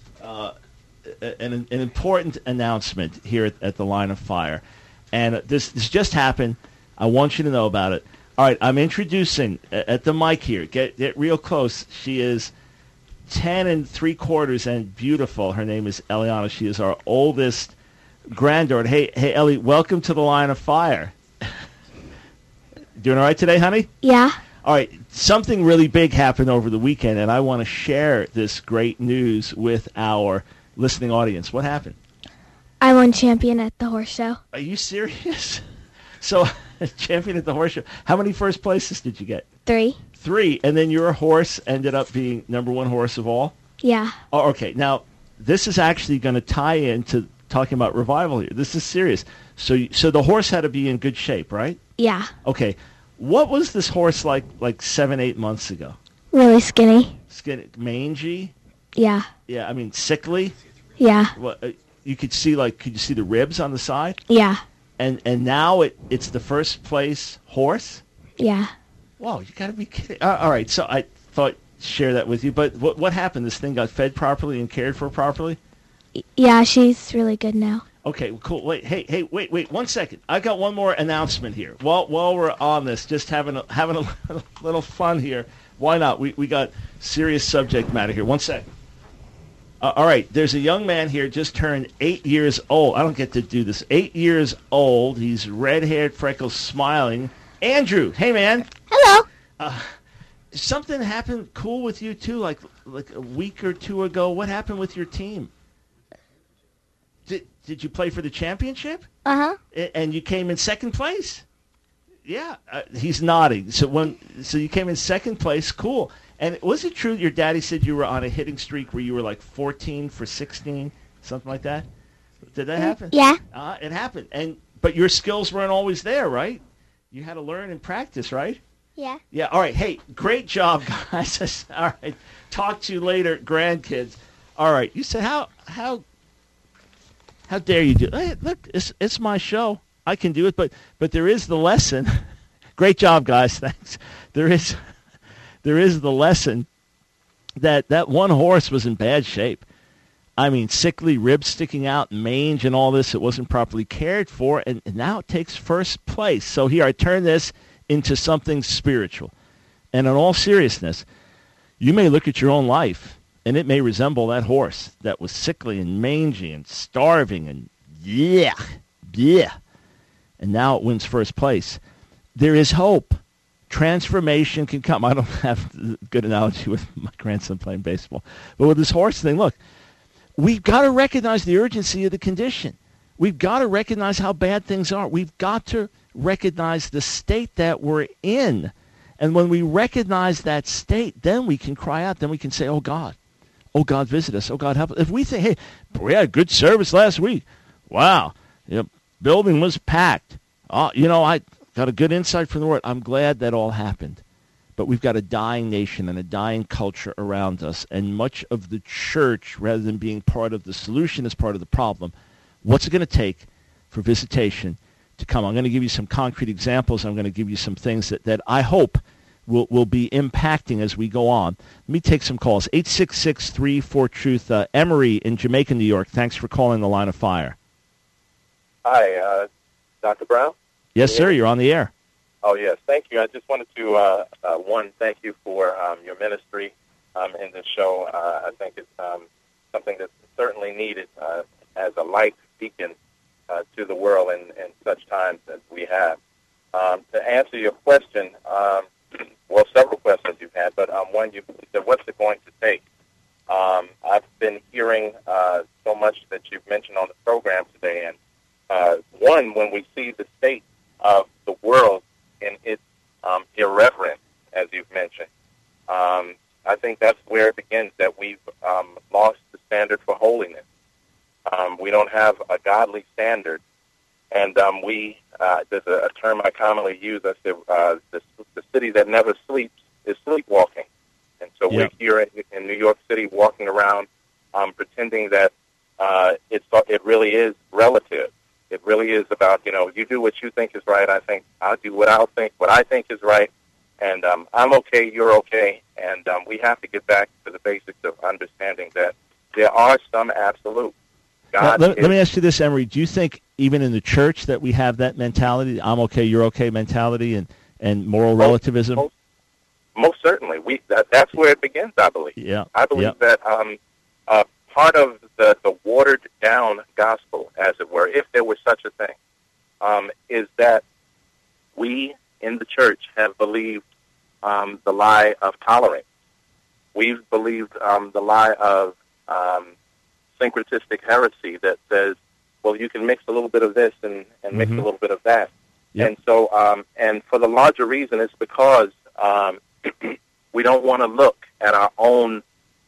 an important announcement here at the Line of Fire, and this just happened. I want you to know about it. All right, I'm introducing at the mic here. Get real close. She is 10 3/4 and beautiful. Her name is Eliana. She is our oldest granddaughter. Hey, Ellie, welcome to the Line of Fire. Doing all right today, honey? Yeah. All right, something really big happened over the weekend, and I want to share this great news with our listening audience. What happened? I won champion at the horse show. Are you serious? So, champion at the horse show. How many first places did you get? 3. 3, and then your horse ended up being number 1 horse of all? Yeah. Oh, okay. Now, this is actually going to tie into talking about revival here. This is serious. So the horse had to be in good shape, right? Yeah. Okay. What was this horse like 7-8 months ago? Really skinny. Skinny, mangy? Yeah. Yeah, I mean sickly? Yeah. Well, you could see could you see the ribs on the side? Yeah. And now it's the first place horse? Yeah. Whoa, you got to be kidding. All right, so I thought share that with you, but what happened? This thing got fed properly and cared for properly? Yeah, she's really good now. Okay, cool. Wait, 1 second. I got one more announcement here. While we're on this, just having a little fun here. Why not? We got serious subject matter here. 1 second. All right, there's a young man here, just turned 8 years old. I don't get to do this. 8 years old. He's red-haired, freckles, smiling. Andrew, hey, man. Hello. Something happened cool with you, too, like a week or two ago. What happened with your team? Did you play for the championship? Uh-huh. And you came in second place? Yeah. He's nodding. So you came in second place. Cool. And was it true your daddy said you were on a hitting streak where you were like 14 for 16, something like that? Did that happen? Yeah. It happened. But your skills weren't always there, right? You had to learn and practice, right? Yeah. Yeah. All right. Hey, great job, guys. All right. Talk to you later, grandkids. All right. You said how dare you do it? Hey, look, it's my show. I can do it, but there is the lesson. Great job, guys. Thanks. There is the lesson that one horse was in bad shape. I mean, sickly, ribs sticking out, mange and all this. It wasn't properly cared for, and now it takes first place. So here, I turn this into something spiritual. And in all seriousness, you may look at your own life, and it may resemble that horse that was sickly and mangy and starving and yeah, and now it wins first place. There is hope. Transformation can come. I don't have a good analogy with my grandson playing baseball, but with this horse thing, look, we've got to recognize the urgency of the condition. We've got to recognize how bad things are. We've got to recognize the state that we're in. And when we recognize that state, then we can cry out. Then we can say, oh, God, visit us. Oh, God, help us. If we think, hey, we had good service last week. Wow, building was packed. I got a good insight from the Word. I'm glad that all happened. But we've got a dying nation and a dying culture around us, and much of the church, rather than being part of the solution, is part of the problem. What's it going to take for visitation to come? I'm going to give you some concrete examples. I'm going to give you some things that I hope will be impacting as we go on. Let me take some calls. 866-34-TRUTH. Emery in Jamaica, New York. Thanks for calling the Line of Fire. Hi, Dr. Brown? Yes, sir. You're on the air. Oh, yes. Thank you. I just wanted to, thank you for your ministry in this show. I think it's something that's certainly needed as a light beacon to the world in such times as we have. To answer your question, several questions you've had, but one, you said, what's it going to take? I've been hearing so much that you've mentioned on the program today, and one, when we see the state of the world in its irreverence, as you've mentioned, I think that's where it begins, that we've lost the standard for holiness. We don't have a godly standard, and there's a term I commonly use. I say the city that never sleeps is sleepwalking, and so we're here in New York City walking around pretending that it really is relative. It really is about, you do what you think is right. I think I'll do what I think is right, and I'm okay, you're okay, and we have to get back to the basics of understanding that there are some absolutes. Let me ask you this, Emery. Do you think even in the church that we have that mentality, I'm okay, you're okay mentality, and moral relativism? Most certainly. That's where it begins, I believe. Yeah. I believe that part of the watered-down gospel, as it were, if there was such a thing, is that we in the church have believed the lie of tolerance. We've believed the lie of syncretistic heresy that says, well, you can mix a little bit of this and mix a little bit of that. Yep. And so, and for the larger reason, it's because we don't want to look at our own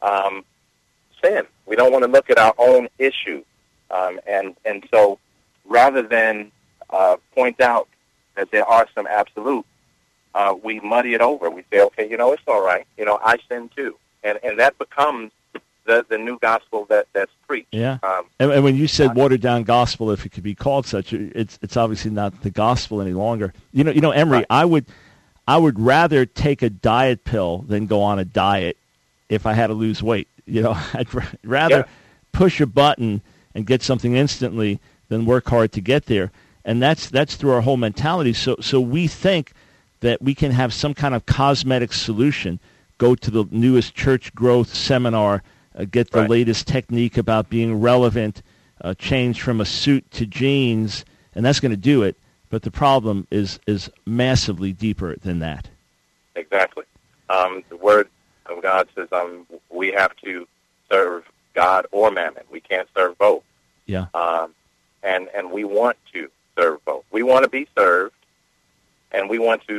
sin. We don't want to look at our own issue. And so rather than point out that there are some absolutes, we muddy it over. We say, okay, it's all right. I sin too. And that becomes the new gospel that's preached. Yeah. And when you said watered down gospel, if it could be called such, it's obviously not the gospel any longer. Emery, right. I would rather take a diet pill than go on a diet if I had to lose weight. I'd rather push a button and get something instantly than work hard to get there. And that's through our whole mentality. So we think that we can have some kind of cosmetic solution, go to the newest church growth seminar, get the latest technique about being relevant, change from a suit to jeans, and that's going to do it. But the problem is massively deeper than that. Exactly. The Word of God says we have to serve God or mammon. We can't serve both. Yeah. And we want to serve both. We want to be served, and we are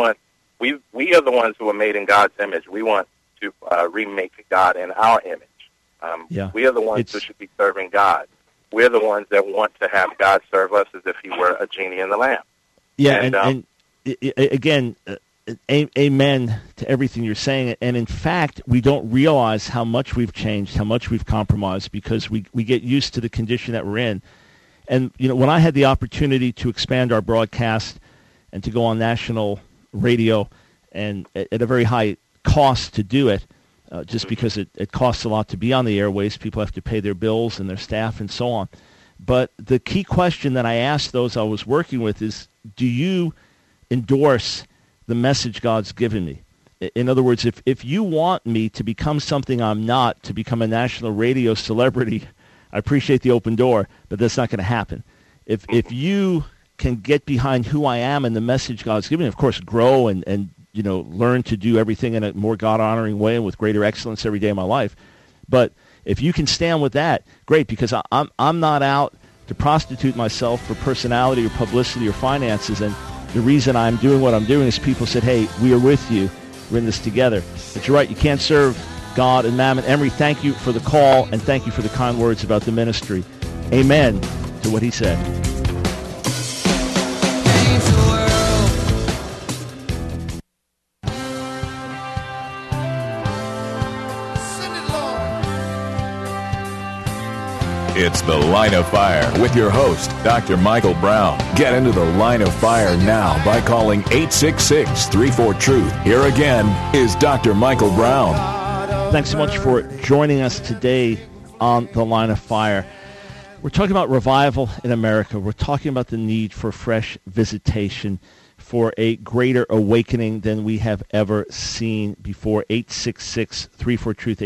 the ones who are made in God's image. We want to remake God in our image. We are the ones who should be serving God. We're the ones that want to have God serve us as if he were a genie in the lamp. Yeah, and again, amen to everything you're saying. And in fact, we don't realize how much we've changed, how much we've compromised, because we get used to the condition that we're in. And, when I had the opportunity to expand our broadcast and to go on national radio and at a very high cost to do it, just because it costs a lot to be on the airways. People have to pay their bills and their staff and so on. But the key question that I asked those I was working with is, do you endorse the message God's given me? In other words, if you want me to become something I'm not, to become a national radio celebrity, I appreciate the open door, but that's not going to happen. If you can get behind who I am and the message God's given me, of course, grow and learn to do everything in a more God-honoring way and with greater excellence every day of my life. But if you can stand with that, great, because I'm not out to prostitute myself for personality or publicity or finances. And the reason I'm doing what I'm doing is people said, hey, we are with you. We're in this together. But you're right, you can't serve God and mammon. Emery, thank you for the call, and thank you for the kind words about the ministry. Amen to what he said. It's The Line of Fire with your host, Dr. Michael Brown. Get into the Line of Fire now by calling 866-34-TRUTH. Here again is Dr. Michael Brown. Thanks so much for joining us today on The Line of Fire. We're talking about revival in America. We're talking about the need for fresh visitation, for a greater awakening than we have ever seen before. 866-34-TRUTH,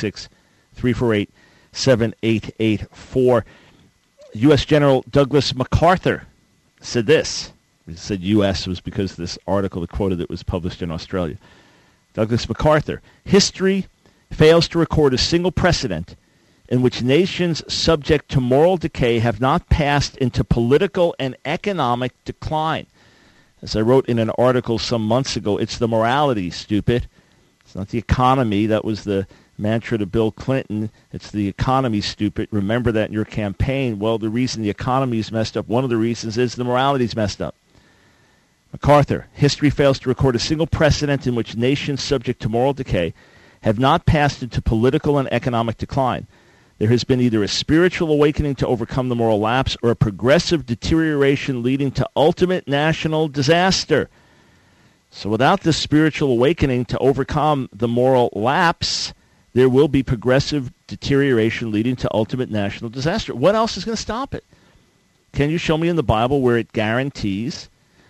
866-348-7884. U.S. General Douglas MacArthur said this. He said U.S. was because this article that quoted it was published in Australia. Douglas MacArthur, history fails to record a single precedent in which nations subject to moral decay have not passed into political and economic decline. As I wrote in an article some months ago, it's the morality, stupid. It's not the economy. That was the mantra to Bill Clinton. It's the economy, stupid. Remember that in your campaign. Well, the reason the economy is messed up, one of the reasons is the morality is messed up. MacArthur, history fails to record a single precedent in which nations subject to moral decay have not passed into political and economic decline. There has been either a spiritual awakening to overcome the moral lapse or a progressive deterioration leading to ultimate national disaster. So without this spiritual awakening to overcome the moral lapse, there will be progressive deterioration leading to ultimate national disaster. What else is going to stop it? Can you show me in the Bible where it guarantees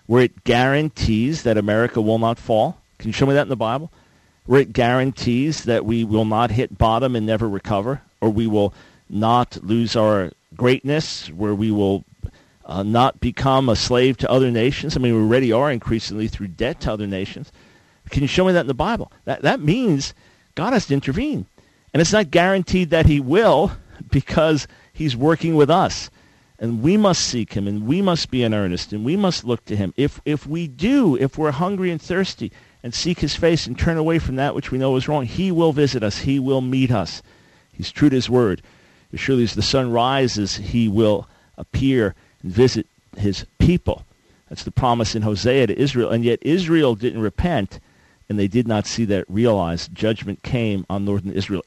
that America will not fall? Can you show me that in the Bible? Where it guarantees that we will not hit bottom and never recover, or we will not lose our greatness, where we will not become a slave to other nations? I mean, we already are increasingly through debt to other nations. Can you show me that in the Bible? That means God has to intervene. And it's not guaranteed that he will, because he's working with us. And we must seek him, and we must be in earnest, and we must look to him. If we're hungry and thirsty and seek his face and turn away from that which we know is wrong, he will visit us. He will meet us. He's true to his word. As surely as the sun rises, he will appear and visit his people. That's the promise in Hosea to Israel. And yet Israel didn't repent, and they did not see that realized. Judgment came on northern Israel.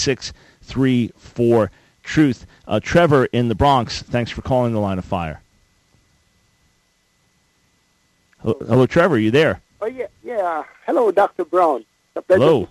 866-34-TRUTH. Trevor in the Bronx, thanks for calling the Line of Fire. Hello, Trevor, are you there? Oh, yeah. Hello, Dr. Brown. Hello.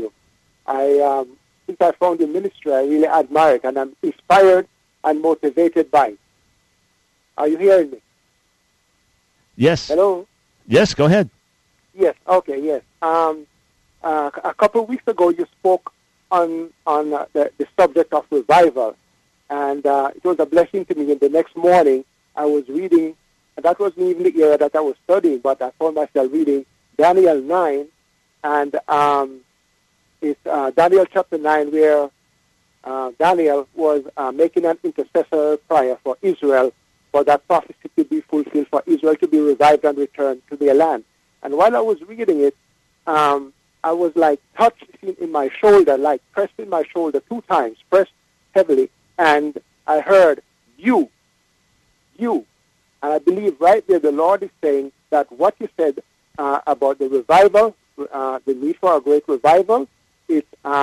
Since I found your ministry, I really admire it, and I'm inspired and motivated by it. Are you hearing me? Yes. Hello? Yes, go ahead. Yes, okay, yes. A couple of weeks ago, you spoke on the subject of revival, and it was a blessing to me. And the next morning, I was reading, and that wasn't even the area that I was studying, but I found myself reading Daniel 9, and it's Daniel chapter 9, where Daniel was making an intercessory prayer for Israel, for that prophecy to be fulfilled, for Israel to be revived and returned to their land. And while I was reading it, I was like touched in my shoulder, like pressed in my shoulder 2 times, pressed heavily, and I heard, you. And I believe right there the Lord is saying that what you said about the revival, the need for a great revival, it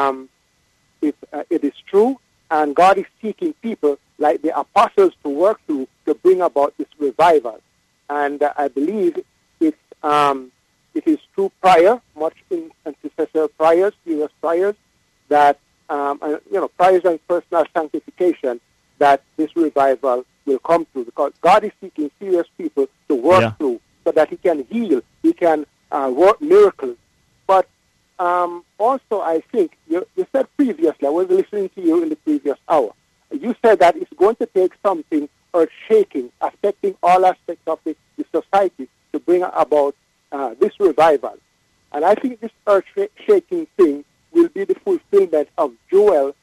is true, and God is seeking people like the apostles to work to bring about this revival. And I believe it's it is through prayer, much intercessory prayers, serious prayers, that prayers and personal sanctification, that this revival will come through, because God is seeking serious people to work through so that He can heal, He can work miracles. But also, I think you said previously, I was listening to you in the previous hour, you said that it's going to take something earth-shaking, affecting all aspects of the society to bring about this revival. And I think this earth-shaking thing will be the fulfillment of Joel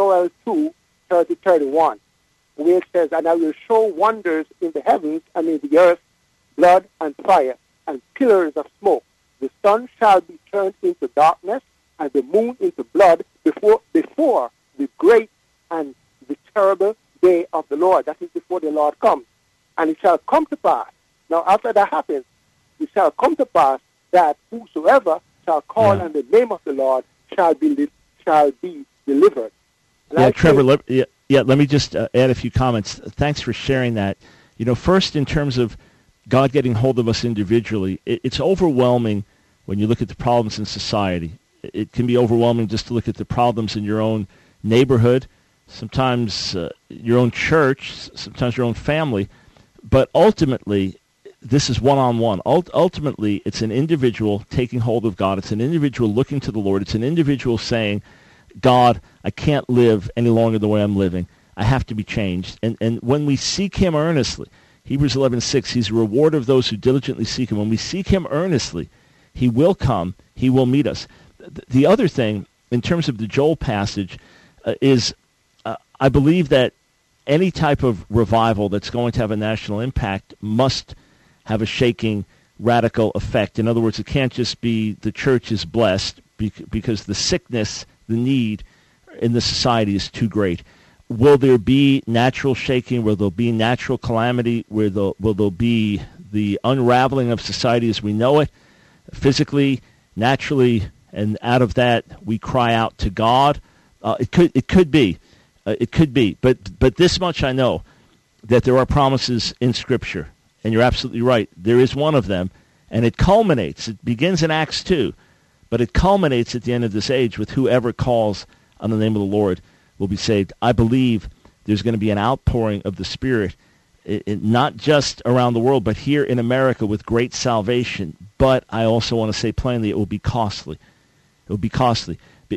2:30-31, where it says, "And I will show wonders in the heavens and in the earth, blood and fire, and pillars of smoke. The sun shall be turned into darkness, and the moon into blood before the great and the terrible day of the Lord." That is before the Lord comes. "And it shall come to pass." Now, after that happens, "it shall come to pass that whosoever shall call on the name of the Lord shall be delivered." And Trevor, let me just add a few comments. Thanks for sharing that. First, in terms of God getting hold of us individually, it's overwhelming when you look at the problems in society. It can be overwhelming just to look at the problems in your own neighborhood, sometimes your own church, sometimes your own family. But ultimately, this is one-on-one. Ultimately, it's an individual taking hold of God. It's an individual looking to the Lord. It's an individual saying, "God, I can't live any longer the way I'm living. I have to be changed." And when we seek Him earnestly, Hebrews 11:6, He's a rewarder of those who diligently seek Him. When we seek Him earnestly, He will come. He will meet us. The other thing, in terms of the Joel passage, is I believe that any type of revival that's going to have a national impact must have a shaking, radical effect. In other words, it can't just be the church is blessed, because the sickness, the need in the society is too great. Will there be natural shaking? Will there be natural calamity? Will there be the unraveling of society as we know it, physically, naturally, and out of that we cry out to God? It could be. But this much I know, that there are promises in Scripture, and you're absolutely right. There is one of them, and it culminates. It begins in Acts 2, but it culminates at the end of this age with whoever calls on the name of the Lord will be saved. I believe there's going to be an outpouring of the Spirit, not just around the world, but here in America with great salvation. But I also want to say plainly, it will be costly. It will be costly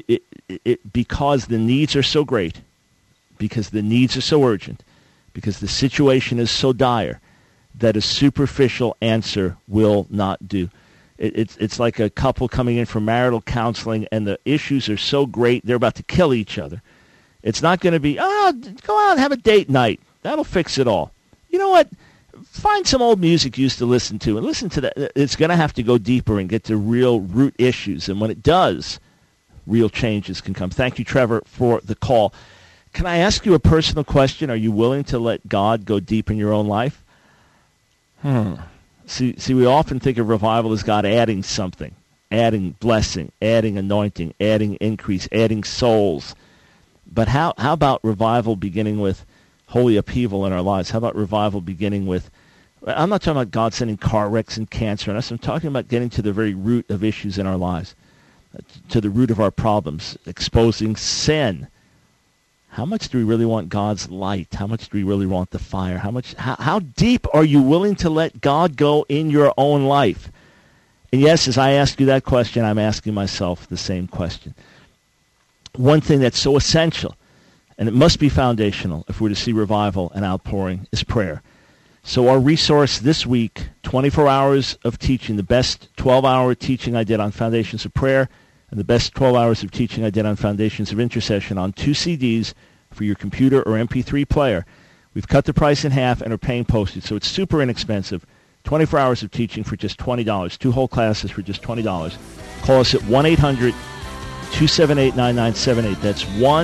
because the needs are so great, because the needs are so urgent, because the situation is so dire, that a superficial answer will not do. It's like a couple coming in for marital counseling, and the issues are so great, they're about to kill each other. It's not going to be, go out and have a date night. That'll fix it all. You know what? Find some old music you used to listen to, and listen to that. It's going to have to go deeper and get to real root issues. And when it does, real changes can come. Thank you, Trevor, for the call. Can I ask you a personal question? Are you willing to let God go deep in your own life? See, we often think of revival as God adding something, adding blessing, adding anointing, adding increase, adding souls. But how about revival beginning with holy upheaval in our lives? How about revival beginning with, I'm not talking about God sending car wrecks and cancer on us. I'm talking about getting to the very root of issues in our lives, to the root of our problems, exposing sin. How much do we really want God's light? How much do we really want the fire? How deep are you willing to let God go in your own life? And yes, as I ask you that question, I'm asking myself the same question. One thing that's so essential, and it must be foundational if we're to see revival and outpouring, is prayer. So our resource this week, 24 hours of teaching, the best 12-hour teaching I did on Foundations of Prayer, and the best 12 hours of teaching I did on Foundations of Intercession on 2 CDs for your computer or MP3 player. We've cut the price in half and are paying postage, so it's super inexpensive. 24 hours of teaching for just $20. 2 whole classes for just $20. Call us at 1-800-278-9978. That's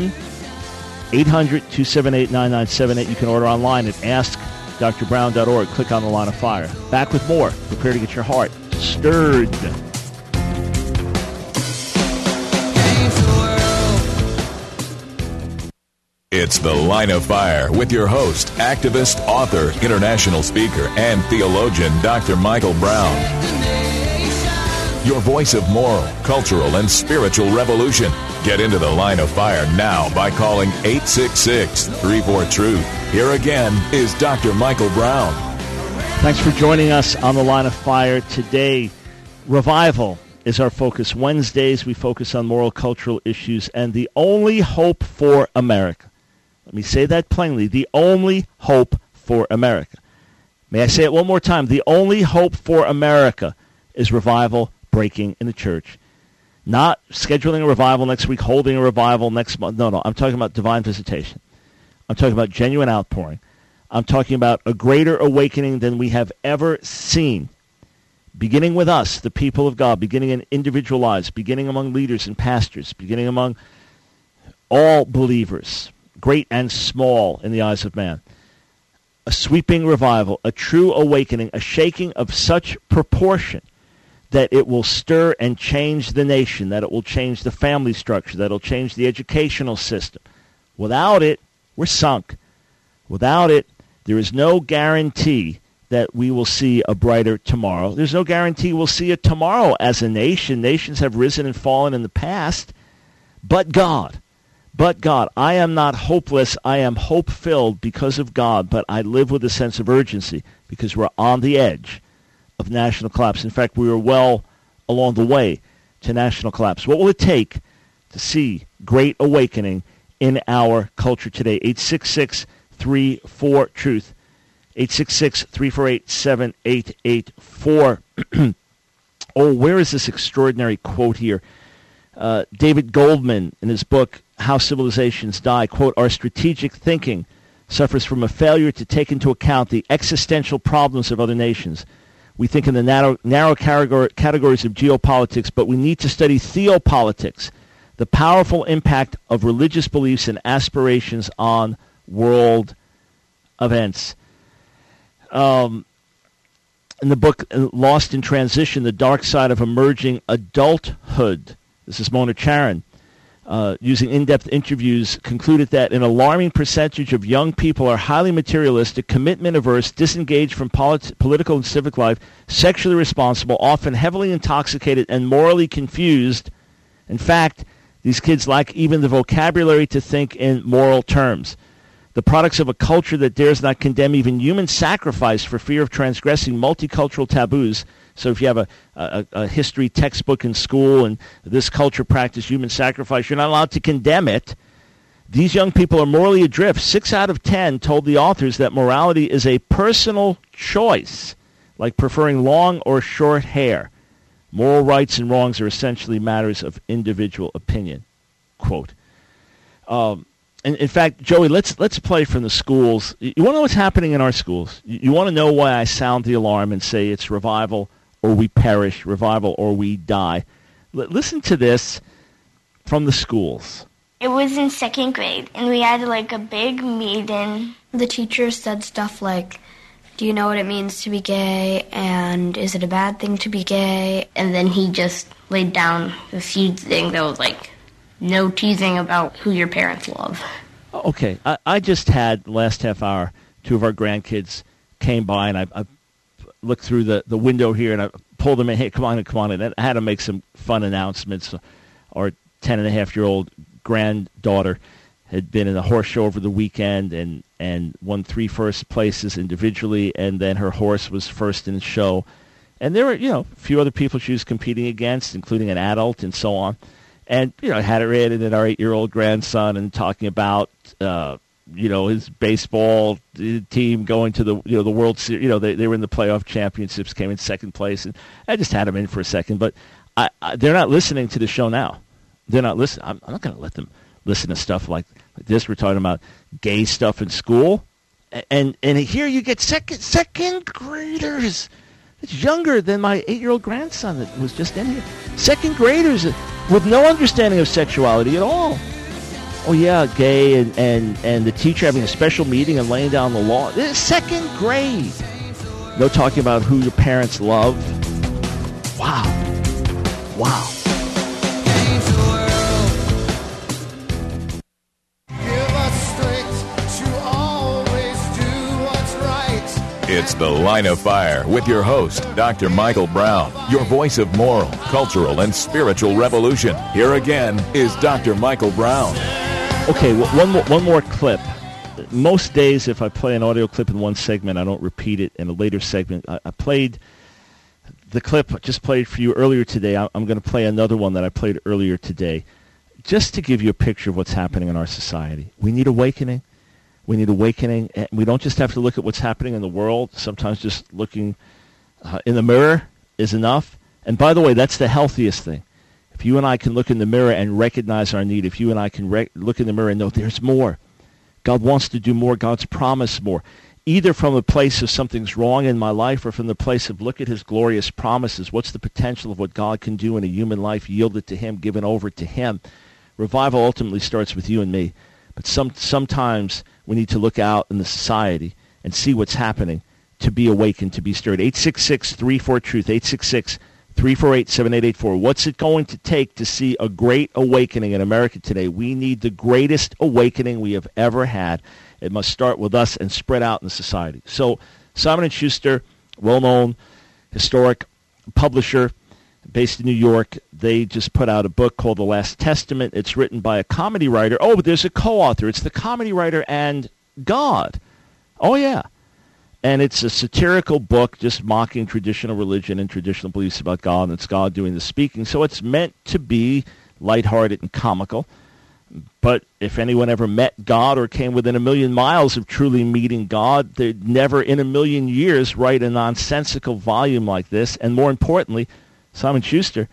1-800-278-9978. You can order online at askdrbrown.org. Click on the Line of Fire. Back with more. Prepare to get your heart stirred. It's The Line of Fire with your host, activist, author, international speaker, and theologian, Dr. Michael Brown. your voice of moral, cultural, and spiritual revolution. Get into the Line of Fire now by calling 866-34-TRUTH. Here again is Dr. Michael Brown. Thanks for joining us on the Line of Fire today. Revival is our focus. Wednesdays we focus on moral, cultural issues and the only hope for America. Let me say that plainly. The only hope for America. May I say it one more time? The only hope for America is revival breaking in the church. Not scheduling a revival next week, holding a revival next month. No. I'm talking about divine visitation. I'm talking about genuine outpouring. I'm talking about a greater awakening than we have ever seen. Beginning with us, the people of God, beginning in individual lives, beginning among leaders and pastors, beginning among all believers, great and small in the eyes of man. A sweeping revival, a true awakening, a shaking of such proportion that it will stir and change the nation, that it will change the family structure, that it will change the educational system. Without it, we're sunk. Without it, there is no guarantee that we will see a brighter tomorrow. There's no guarantee we'll see a tomorrow as a nation. Nations have risen and fallen in the past. But God, I am not hopeless. I am hope-filled because of God, but I live with a sense of urgency because we're on the edge of national collapse. In fact, we are well along the way to national collapse. What will it take to see great awakening in our culture today? 866-34-TRUTH. 866-348-7884. Oh, where is this extraordinary quote here? David Goldman, in his book, How Civilizations Die, quote, "Our strategic thinking suffers from a failure to take into account the existential problems of other nations. We think in the narrow categories of geopolitics, but we need to study theopolitics, the powerful impact of religious beliefs and aspirations on world events." In the book Lost in Transition, The Dark Side of Emerging Adulthood, this is Mona Charen, using in-depth interviews, concluded that an alarming percentage of young people are highly materialistic, commitment-averse, disengaged from political and civic life, sexually responsible, often heavily intoxicated, and morally confused. In fact, these kids lack even the vocabulary to think in moral terms. The products of a culture that dares not condemn even human sacrifice for fear of transgressing multicultural taboos. So if you have a history textbook in school and this culture practiced human sacrifice, you're not allowed to condemn it. These young people are morally adrift. 6 out of 10 told the authors that morality is a personal choice, like preferring long or short hair. Moral rights and wrongs are essentially matters of individual opinion. Quote. And in fact, Joey, let's play from the schools. You want to know what's happening in our schools? You want to know why I sound the alarm and say it's revival or we perish, revival or we die. Listen to this from the schools. It was in 2nd grade, and we had like a big meeting. The teacher said stuff like, "Do you know what it means to be gay? And is it a bad thing to be gay?" And then he just laid down a few things that was like, no teasing about who your parents love. Okay, I just had last half hour, 2 of our grandkids came by, and I looked through the window here, and I pulled them in. Hey, come on in. And I had to make some fun announcements. Our 10-and-a-half-year-old granddaughter had been in the horse show over the weekend and won 3 first places individually, and then her horse was first in the show. And there were, a few other people she was competing against, including an adult and so on. And, I had her in and our 8-year-old grandson and talking about, his baseball team going to the World Series. They were in the playoff championships, came in 2nd place. And I just had them in for a second. But they're not listening to the show now. They're not listening. I'm not going to let them listen to stuff like this. We're talking about gay stuff in school. And here you get second graders. It's younger than my 8-year-old grandson that was just in here. 2nd graders with no understanding of sexuality at all. Oh, yeah, gay and the teacher having a special meeting and laying down the law. This is 2nd grade. No talking about who your parents love. Wow. It's The Line of Fire with your host, Dr. Michael Brown, your voice of moral, cultural, and spiritual revolution. Here again is Dr. Michael Brown. Okay, one more clip. Most days, if I play an audio clip in one segment, I don't repeat it in a later segment. I played the clip I just played for you earlier today. I'm going to play another one that I played earlier today, just to give you a picture of what's happening in our society. We need awakening. We need awakening. And we don't just have to look at what's happening in the world. Sometimes just looking in the mirror is enough. And by the way, that's the healthiest thing. If you and I can look in the mirror and recognize our need, if you and I can look in the mirror and know there's more, God wants to do more, God's promised more, either from a place of something's wrong in my life or from the place of look at his glorious promises. What's the potential of what God can do in a human life, yielded to him, given over to him? Revival ultimately starts with you and me. But sometimes we need to look out in the society and see what's happening to be awakened, to be stirred. 866-34-TRUTH, 866-348-7884. What's it going to take to see a great awakening in America today? We need the greatest awakening we have ever had. It must start with us and spread out in society. So Simon & Schuster, well-known historic publisher based in New York, they just put out a book called The Last Testament. It's written by a comedy writer. Oh, but there's a co-author. It's the comedy writer and God. Oh, yeah. And it's a satirical book just mocking traditional religion and traditional beliefs about God, and it's God doing the speaking. So it's meant to be lighthearted and comical. But if anyone ever met God or came within a million miles of truly meeting God, they'd never in a million years write a nonsensical volume like this. And more importantly, Simon & Schuster,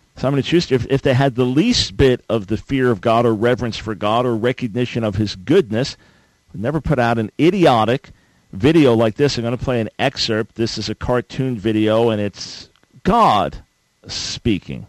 if they had the least bit of the fear of God or reverence for God or recognition of his goodness, would never put out an idiotic video like this. I'm going to play an excerpt. This is a cartoon video, and it's God speaking.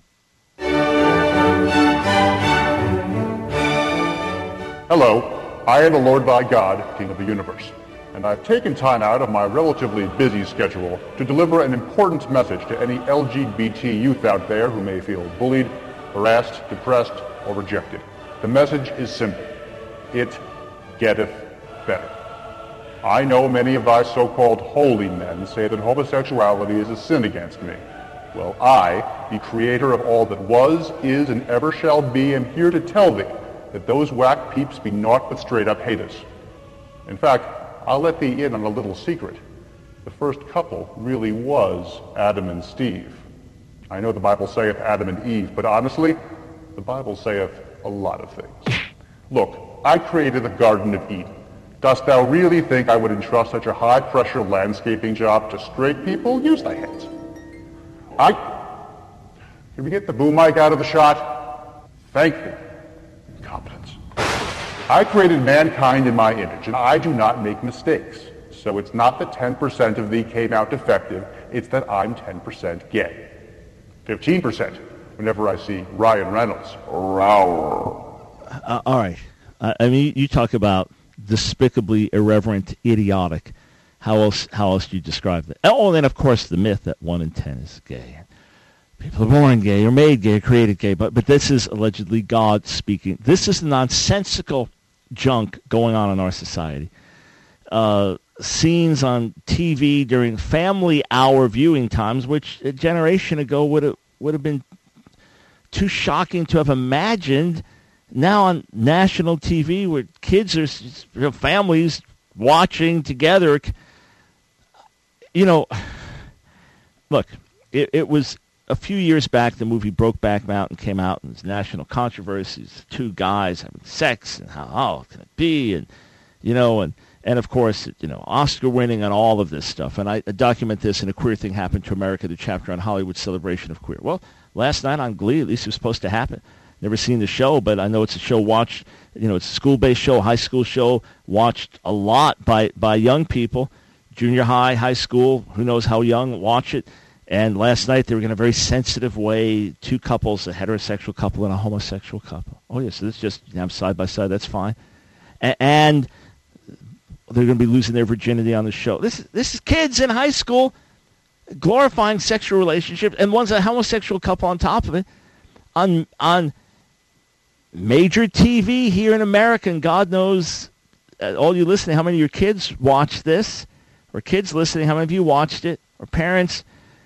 Hello, I am the Lord thy God, King of the universe, and I've taken time out of my relatively busy schedule to deliver an important message to any LGBT youth out there who may feel bullied, harassed, depressed, or rejected. The message is simple. It getteth better. I know many of thy so-called holy men say that homosexuality is a sin against me. Well, I, the creator of all that was, is, and ever shall be, am here to tell thee that those whack peeps be naught but straight-up haters. In fact, I'll let thee in on a little secret. The first couple really was Adam and Steve. I know the Bible saith Adam and Eve, but honestly, the Bible saith a lot of things. Look, I created the Garden of Eden. Dost thou really think I would entrust such a high-pressure landscaping job to straight people? Use thy hands. Can we get the boom mic out of the shot? Thank thee. Incompetence. I created mankind in my image, and I do not make mistakes. So it's not that 10% of thee came out defective, it's that I'm 10% gay. 15% whenever I see Ryan Reynolds. All right. I mean, you talk about despicably irreverent, idiotic. How else do you describe that? Oh, and then, of course, the myth that 1 in 10 is gay. People are born gay or made gay or created gay, but this is allegedly God speaking. This is the nonsensical junk going on in our society. Scenes on TV during family hour viewing times, which a generation ago would have been too shocking to have imagined. Now on national TV, where kids are families watching together. Look, it was a few years back, the movie Brokeback Mountain came out, and there's national controversies, two guys having sex, and how can it be, and of course, Oscar winning and all of this stuff. And I document this in A Queer Thing Happened to America, the chapter on Hollywood's celebration of queer. Well, last night on Glee, at least it was supposed to happen. Never seen the show, but I know it's a show watched, it's a school-based show, high school show, watched a lot by young people, junior high, high school, who knows how young, watch it. And last night they were in a very sensitive way, two couples, a heterosexual couple and a homosexual couple. Oh, yeah, so this just side by side, that's fine. And they're going to be losing their virginity on the show. This is kids in high school glorifying sexual relationships, and one's a homosexual couple on top of it, on major TV here in America, and God knows, all you listening, how many of your kids watch this, or kids listening, how many of you watched it, or parents,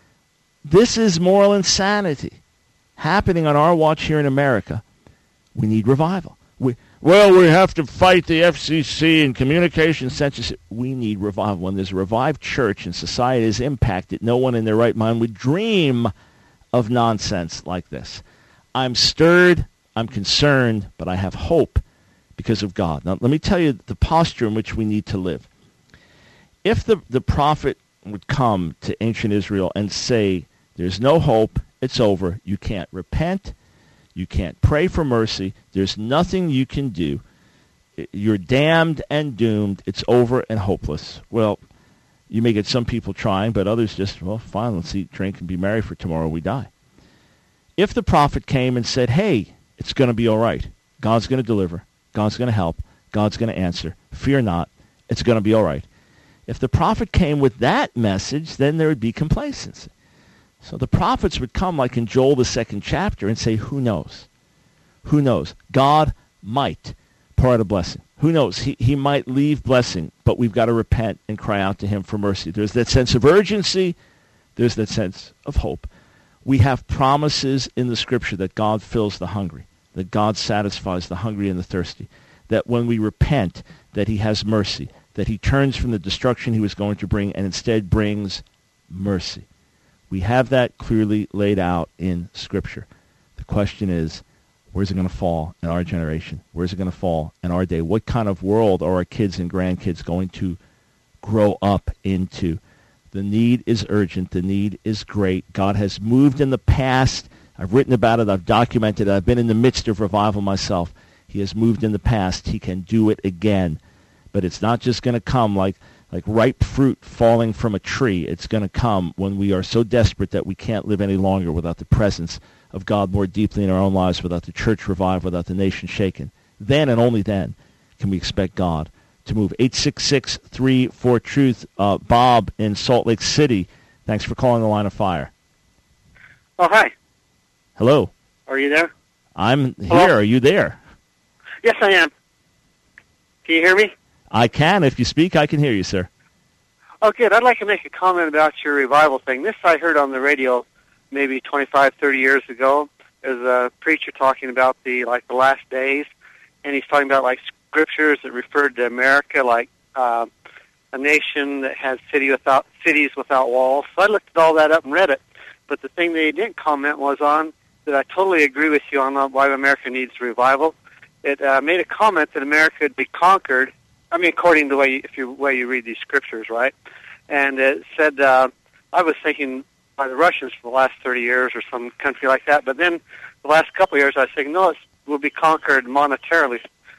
this is moral insanity happening on our watch here in America. We need revival. We have to fight the FCC and communication censorship. We need revival. When there's a revived church and society is impacted, no one in their right mind would dream of nonsense like this. I'm stirred, I'm concerned, but I have hope because of God. Now, let me tell you the posture in which we need to live. If the prophet would come to ancient Israel and say, there's no hope, it's over, you can't repent, you can't pray for mercy, there's nothing you can do, you're damned and doomed, it's over and hopeless. Well, you may get some people trying, but others just, well, fine, let's eat, drink, and be merry, for tomorrow we die. If the prophet came and said, hey, it's going to be all right, God's going to deliver, God's going to help, God's going to answer, fear not, it's going to be all right. If the prophet came with that message, then there would be complacency. So the prophets would come, like in Joel, the 2nd chapter, and say, who knows? Who knows? God might pour out a blessing. Who knows? He might leave blessing, but we've got to repent and cry out to him for mercy. There's that sense of urgency. There's that sense of hope. We have promises in the Scripture that God fills the hungry, that God satisfies the hungry and the thirsty, that when we repent, that he has mercy, that he turns from the destruction he was going to bring and instead brings mercy. We have that clearly laid out in Scripture. The question is, where's it going to fall in our generation? Where's it going to fall in our day? What kind of world are our kids and grandkids going to grow up into? The need is urgent. The need is great. God has moved in the past. I've written about it. I've documented it. I've been in the midst of revival myself. He has moved in the past. He can do it again. But it's not just going to come like ripe fruit falling from a tree. It's going to come when we are so desperate that we can't live any longer without the presence of God more deeply in our own lives, without the church revived, without the nation shaken. Then and only then can we expect God to move. 866-34-TRUTH. Bob in Salt Lake City, thanks for calling the Line of Fire. Oh, hi. Hello. Are you there? I'm here. Hello? Are you there? Yes, I am. Can you hear me? I can. If you speak, I can hear you, sir. Oh, good. I'd like to make a comment about your revival thing. This I heard on the radio maybe 25, 30 years ago. There's a preacher talking about the last days, and he's talking about scriptures that referred to America like a nation that has cities without walls. So I looked at all that up and read it. But the thing that he didn't comment was on that I totally agree with you on why America needs revival. It made a comment that America would be conquered. I mean, according to the way you read these scriptures, right? And it said, I was thinking by the Russians for the last 30 years or some country like that. But then the last couple of years, I was thinking, no, it will be conquered monetarily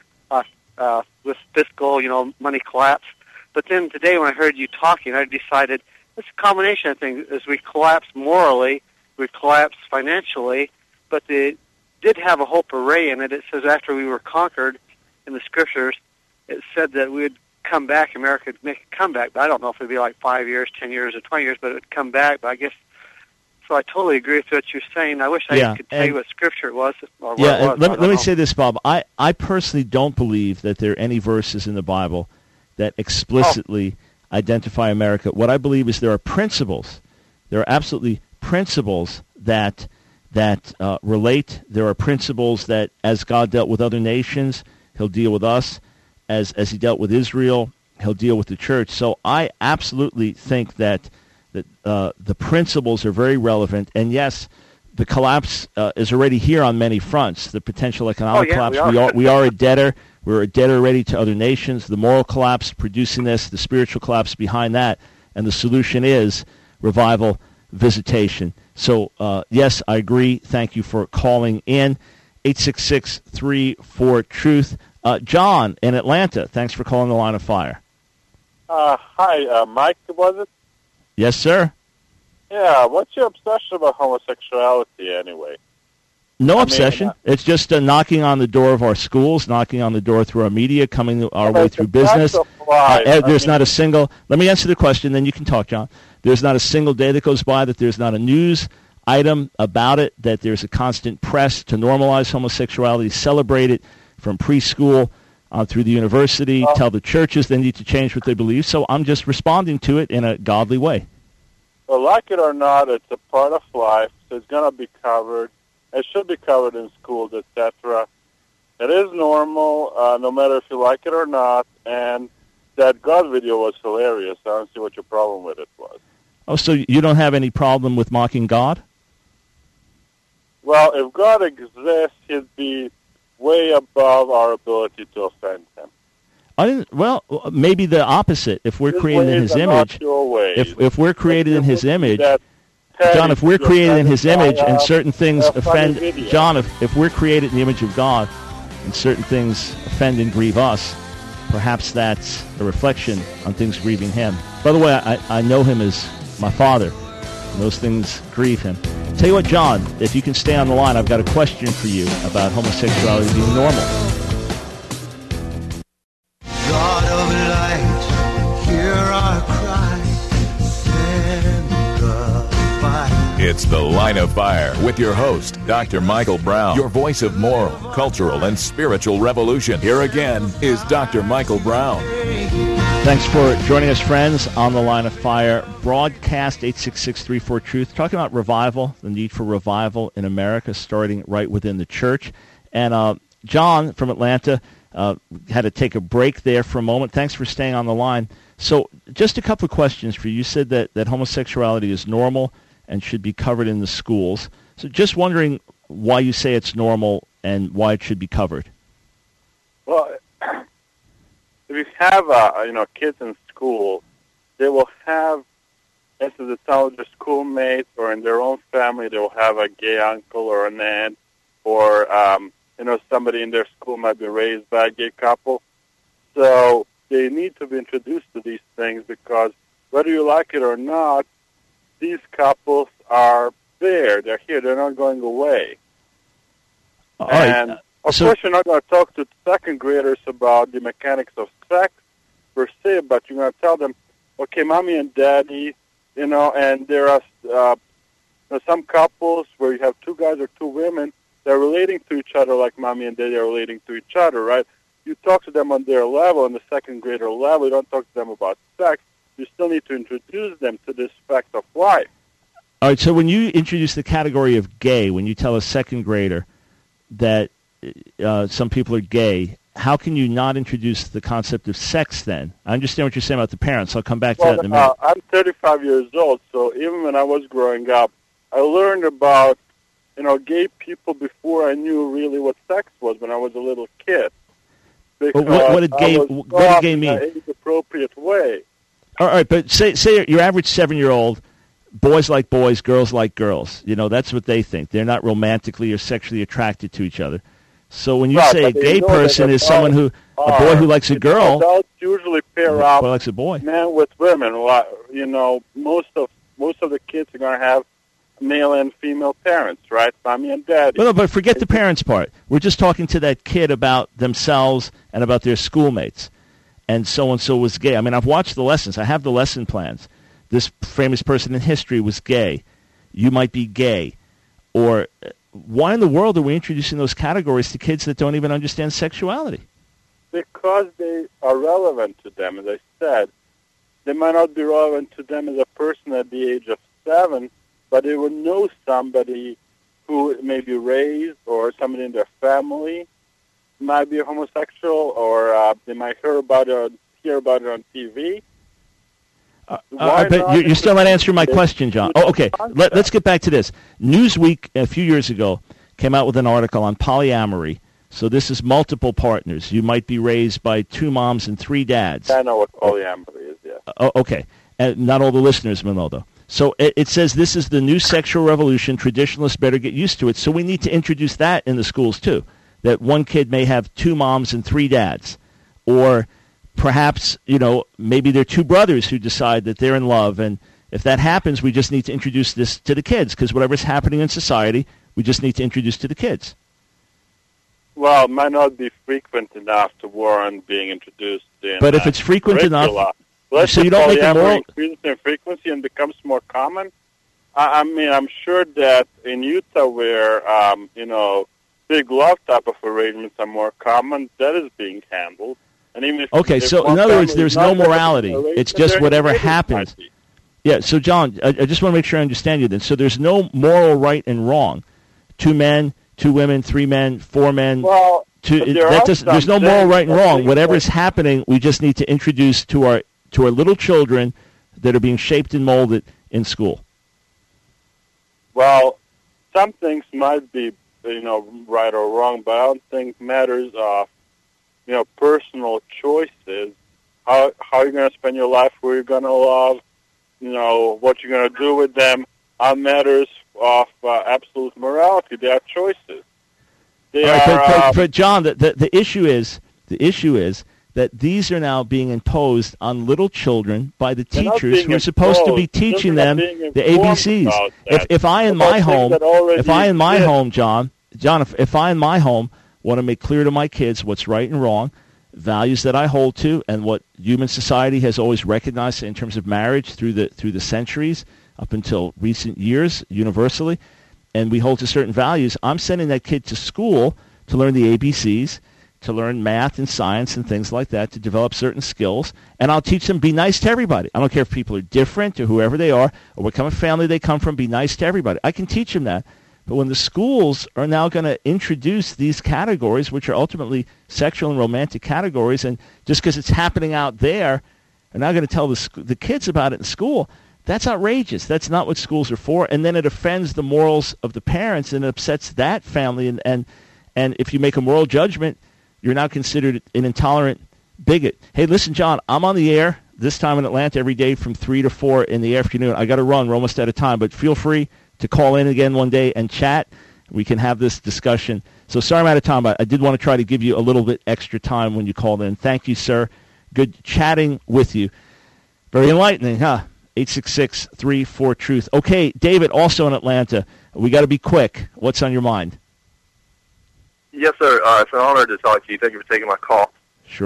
with fiscal, money collapse. But then today when I heard you talking, I decided it's a combination of things. As we collapse morally, we collapse financially, but they did have a hope array in it. It says after we were conquered in the scriptures, it said that we would come back, America would make a comeback, but I don't know if it would be 5 years, 10 years, or 20 years, but it would come back. But I guess, so I totally agree with what you're saying. I wish I could tell you what scripture it was. Or what it was. Let me say this, Bob. I personally don't believe that there are any verses in the Bible that explicitly identify America. What I believe is there are principles. There are absolutely principles that relate. There are principles that as God dealt with other nations, he'll deal with us. As he dealt with Israel, he'll deal with the church. So I absolutely think that the principles are very relevant. And yes, the collapse is already here on many fronts. The potential economic collapse. We are a debtor. We're a debtor already to other nations. The moral collapse producing this, the spiritual collapse behind that. And the solution is revival, visitation. So, yes, I agree. Thank you for calling in. 866-34-TRUTH. John in Atlanta, thanks for calling the Line of Fire. Hi, Mike, was it? Yes, sir. Yeah, what's your obsession about homosexuality anyway? No obsession. It's just knocking on the door of our schools, knocking on the door through our media, coming our way through business. There's not a single... Let me answer the question, then you can talk, John. There's not a single day that goes by that there's not a news item about it, that there's a constant press to normalize homosexuality, celebrate it from preschool through the university, tell the churches they need to change what they believe. So I'm just responding to it in a godly way. Well, like it or not, it's a part of life, so it's going to be covered. It should be covered in schools, etc. It is normal, no matter if you like it or not, and that God video was hilarious. I don't see what your problem with it was. Oh, so you don't have any problem with mocking God? Well, if God exists, he'd be way above our ability to offend him. Well, maybe the opposite. If we're created in his image, if we're created in his image, John, if we're created in his image and certain things offend, John, if we're created in the image of God and certain things offend and grieve us, perhaps that's a reflection on things grieving him. By the way, I know him as my father, and those things grieve him. Tell you what, John, if you can stay on the line, I've got a question for you about homosexuality being normal. God of light, hear our cry, send the fire. It's The Line of Fire with your host, Dr. Michael Brown, your voice of moral, cultural, and spiritual revolution. Here again is Dr. Michael Brown. Thanks for joining us, friends, on The Line of Fire. Broadcast 866-34-TRUTH, talking about revival, the need for revival in America, starting right within the church. And John from Atlanta had to take a break there for a moment. Thanks for staying on the line. So just a couple of questions for you. You said that homosexuality is normal and should be covered in the schools. So just wondering why you say it's normal and why it should be covered. Well, if you have kids in school, they will have, as the child, their schoolmates or in their own family, they will have a gay uncle or an aunt, or somebody in their school might be raised by a gay couple. So they need to be introduced to these things because whether you like it or not, these couples are there. They're here. They're not going away. Of course, you're not going to talk to second graders about the mechanics of sex per se, but you're going to tell them, okay, mommy and daddy, and there are some couples where you have two guys or two women, they're relating to each other like mommy and daddy are relating to each other, right? You talk to them on their level, on the second grader level. You don't talk to them about sex. You still need to introduce them to this fact of life. All right, so when you introduce the category of gay, when you tell a second grader that some people are gay, how can you not introduce the concept of sex then? I understand what you're saying about the parents. I'll come back to that in a minute. I'm 35 years old, so even when I was growing up, I learned about gay people before I knew really what sex was when I was a little kid. What did gay mean? In an age-appropriate way. All right, but say your average 7-year-old, boys like boys, girls like girls. That's what they think. They're not romantically or sexually attracted to each other. So when you say a gay person is someone a boy who likes a girl, adults usually pair up boy likes a boy. Men with women. Most of the kids are going to have male and female parents, right? Mommy and daddy. But forget the parents part. We're just talking to that kid about themselves and about their schoolmates. And so was gay. I mean, I've watched the lessons. I have the lesson plans. This famous person in history was gay. You might be gay. Or why in the world are we introducing those categories to kids that don't even understand sexuality? Because they are relevant to them, as I said. They might not be relevant to them as a person at the age of 7, but they will know somebody who may be raised or somebody in their family might be a homosexual, or they might hear about it on TV. But you're still not answering my question, John. Oh, okay. Let's get back to this. Newsweek, a few years ago, came out with an article on polyamory. So this is multiple partners. You might be raised by 2 moms and 3 dads. I know what polyamory is, yeah. Oh, okay. Not all the listeners will know, though. So it says this is the new sexual revolution. Traditionalists better get used to it. So we need to introduce that in the schools, too, that one kid may have 2 moms and 3 dads. Or perhaps, maybe they're 2 brothers who decide that they're in love. And if that happens, we just need to introduce this to the kids, because whatever's happening in society, we just need to introduce to the kids. Well, it might not be frequent enough to warrant being introduced in. But if it's frequent enough, so you don't make it more increases in frequency and becomes more common. I mean, I'm sure that in Utah, where big love type of arrangements are more common. That is being handled. And even if so in other words, there's no morality. It's just whatever happens. Yeah, so John, I just want to make sure I understand you then. So there's no moral right and wrong. 2 men, 2 women, 3 men, 4 men. Well, there's no moral right and wrong. Whatever is happening, we just need to introduce to our little children that are being shaped and molded in school. Well, some things might be, right or wrong, but I don't think matters of, personal choices, how you're going to spend your life, who you're going to love, what you're going to do with them, are matters of absolute morality. They are choices. But John, the issue is that these are now being imposed on little children by the teachers who are supposed to be teaching them the ABCs. If I in my home, John, if I in my home want to make clear to my kids what's right and wrong, values that I hold to, and what human society has always recognized in terms of marriage through the centuries up until recent years universally, and we hold to certain values, I'm sending that kid to school to learn the ABCs, to learn math and science and things like that, to develop certain skills, and I'll teach them be nice to everybody. I don't care if people are different or whoever they are or what kind of family they come from, be nice to everybody. I can teach them that. But when the schools are now going to introduce these categories, which are ultimately sexual and romantic categories, and just because it's happening out there, they're not going to tell the kids about it in school, that's outrageous. That's not what schools are for. And then it offends the morals of the parents and it upsets that family. And if you make a moral judgment, you're now considered an intolerant bigot. Hey, listen, John, I'm on the air this time in Atlanta every day from 3 to 4 in the afternoon. I got to run. We're almost out of time, but feel free to call in again one day and chat. We can have this discussion. So sorry I'm out of time, but I did want to try to give you a little bit extra time when you called in. Thank you, sir. Good chatting with you. Very enlightening, huh? 866-34-TRUTH. Okay, David, also in Atlanta. We got to be quick. What's on your mind? Yes, sir. It's an honor to talk to you. Thank you for taking my call. Sure.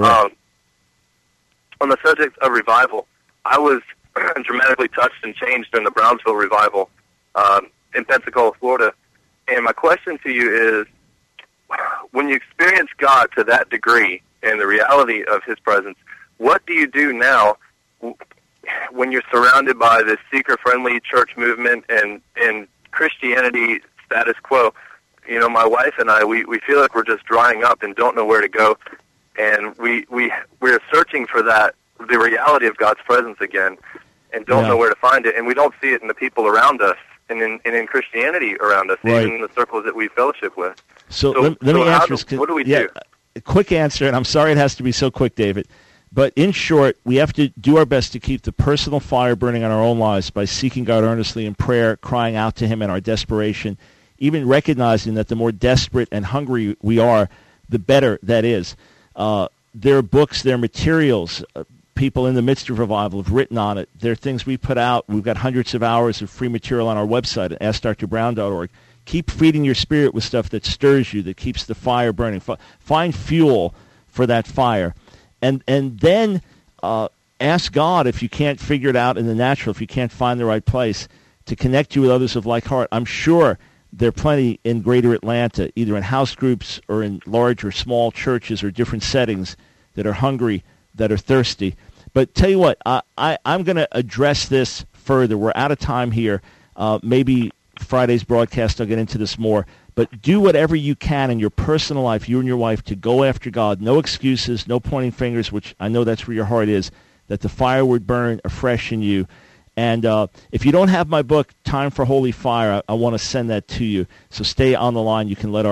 On the subject of revival, I was dramatically touched and changed during the Brownsville revival in Pensacola, Florida. And my question to you is, when you experience God to that degree and the reality of His presence, what do you do now when you're surrounded by this seeker-friendly church movement and Christianity status quo? My wife and I, we feel like we're just drying up and don't know where to go. And we're searching for the reality of God's presence again and don't know where to find it. And we don't see it in the people around us and in Christianity around us, even in the circles that we fellowship with. So let me answer. What do we do? A quick answer, and I'm sorry it has to be so quick, David. But in short, we have to do our best to keep the personal fire burning in our own lives by seeking God earnestly in prayer, crying out to Him in our desperation, even recognizing that the more desperate and hungry we are, the better that is. There are books, there are materials. People in the midst of revival have written on it. There are things we put out. We've got hundreds of hours of free material on our website at AskDrBrown.org. Keep feeding your spirit with stuff that stirs you, that keeps the fire burning. Find fuel for that fire. And then ask God, if you can't figure it out in the natural, if you can't find the right place, to connect you with others of like heart. I'm sure there are plenty in greater Atlanta, either in house groups or in large or small churches or different settings that are hungry, that are thirsty. But tell you what, I'm going to address this further. We're out of time here. Maybe Friday's broadcast I'll get into this more. But do whatever you can in your personal life, you and your wife, to go after God. No excuses, no pointing fingers, which I know that's where your heart is, that the fire would burn afresh in you. And if you don't have my book, Time for Holy Fire, I want to send that to you. So stay on the line. You can let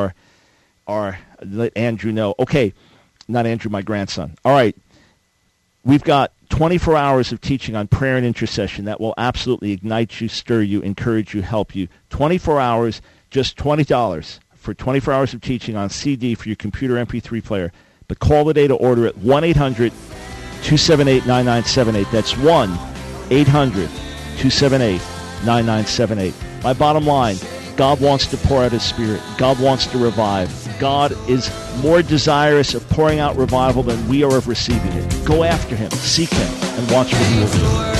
let Andrew know. Okay, not Andrew, my grandson. All right. We've got 24 hours of teaching on prayer and intercession that will absolutely ignite you, stir you, encourage you, help you. 24 hours, just $20 for 24 hours of teaching on CD for your computer MP3 player. But call today to order at 1-800-278-9978. That's 1-800-278-9978. My bottom line, God wants to pour out His Spirit. God wants to revive. God is more desirous of pouring out revival than we are of receiving it. Go after Him, seek Him, and watch what He will do.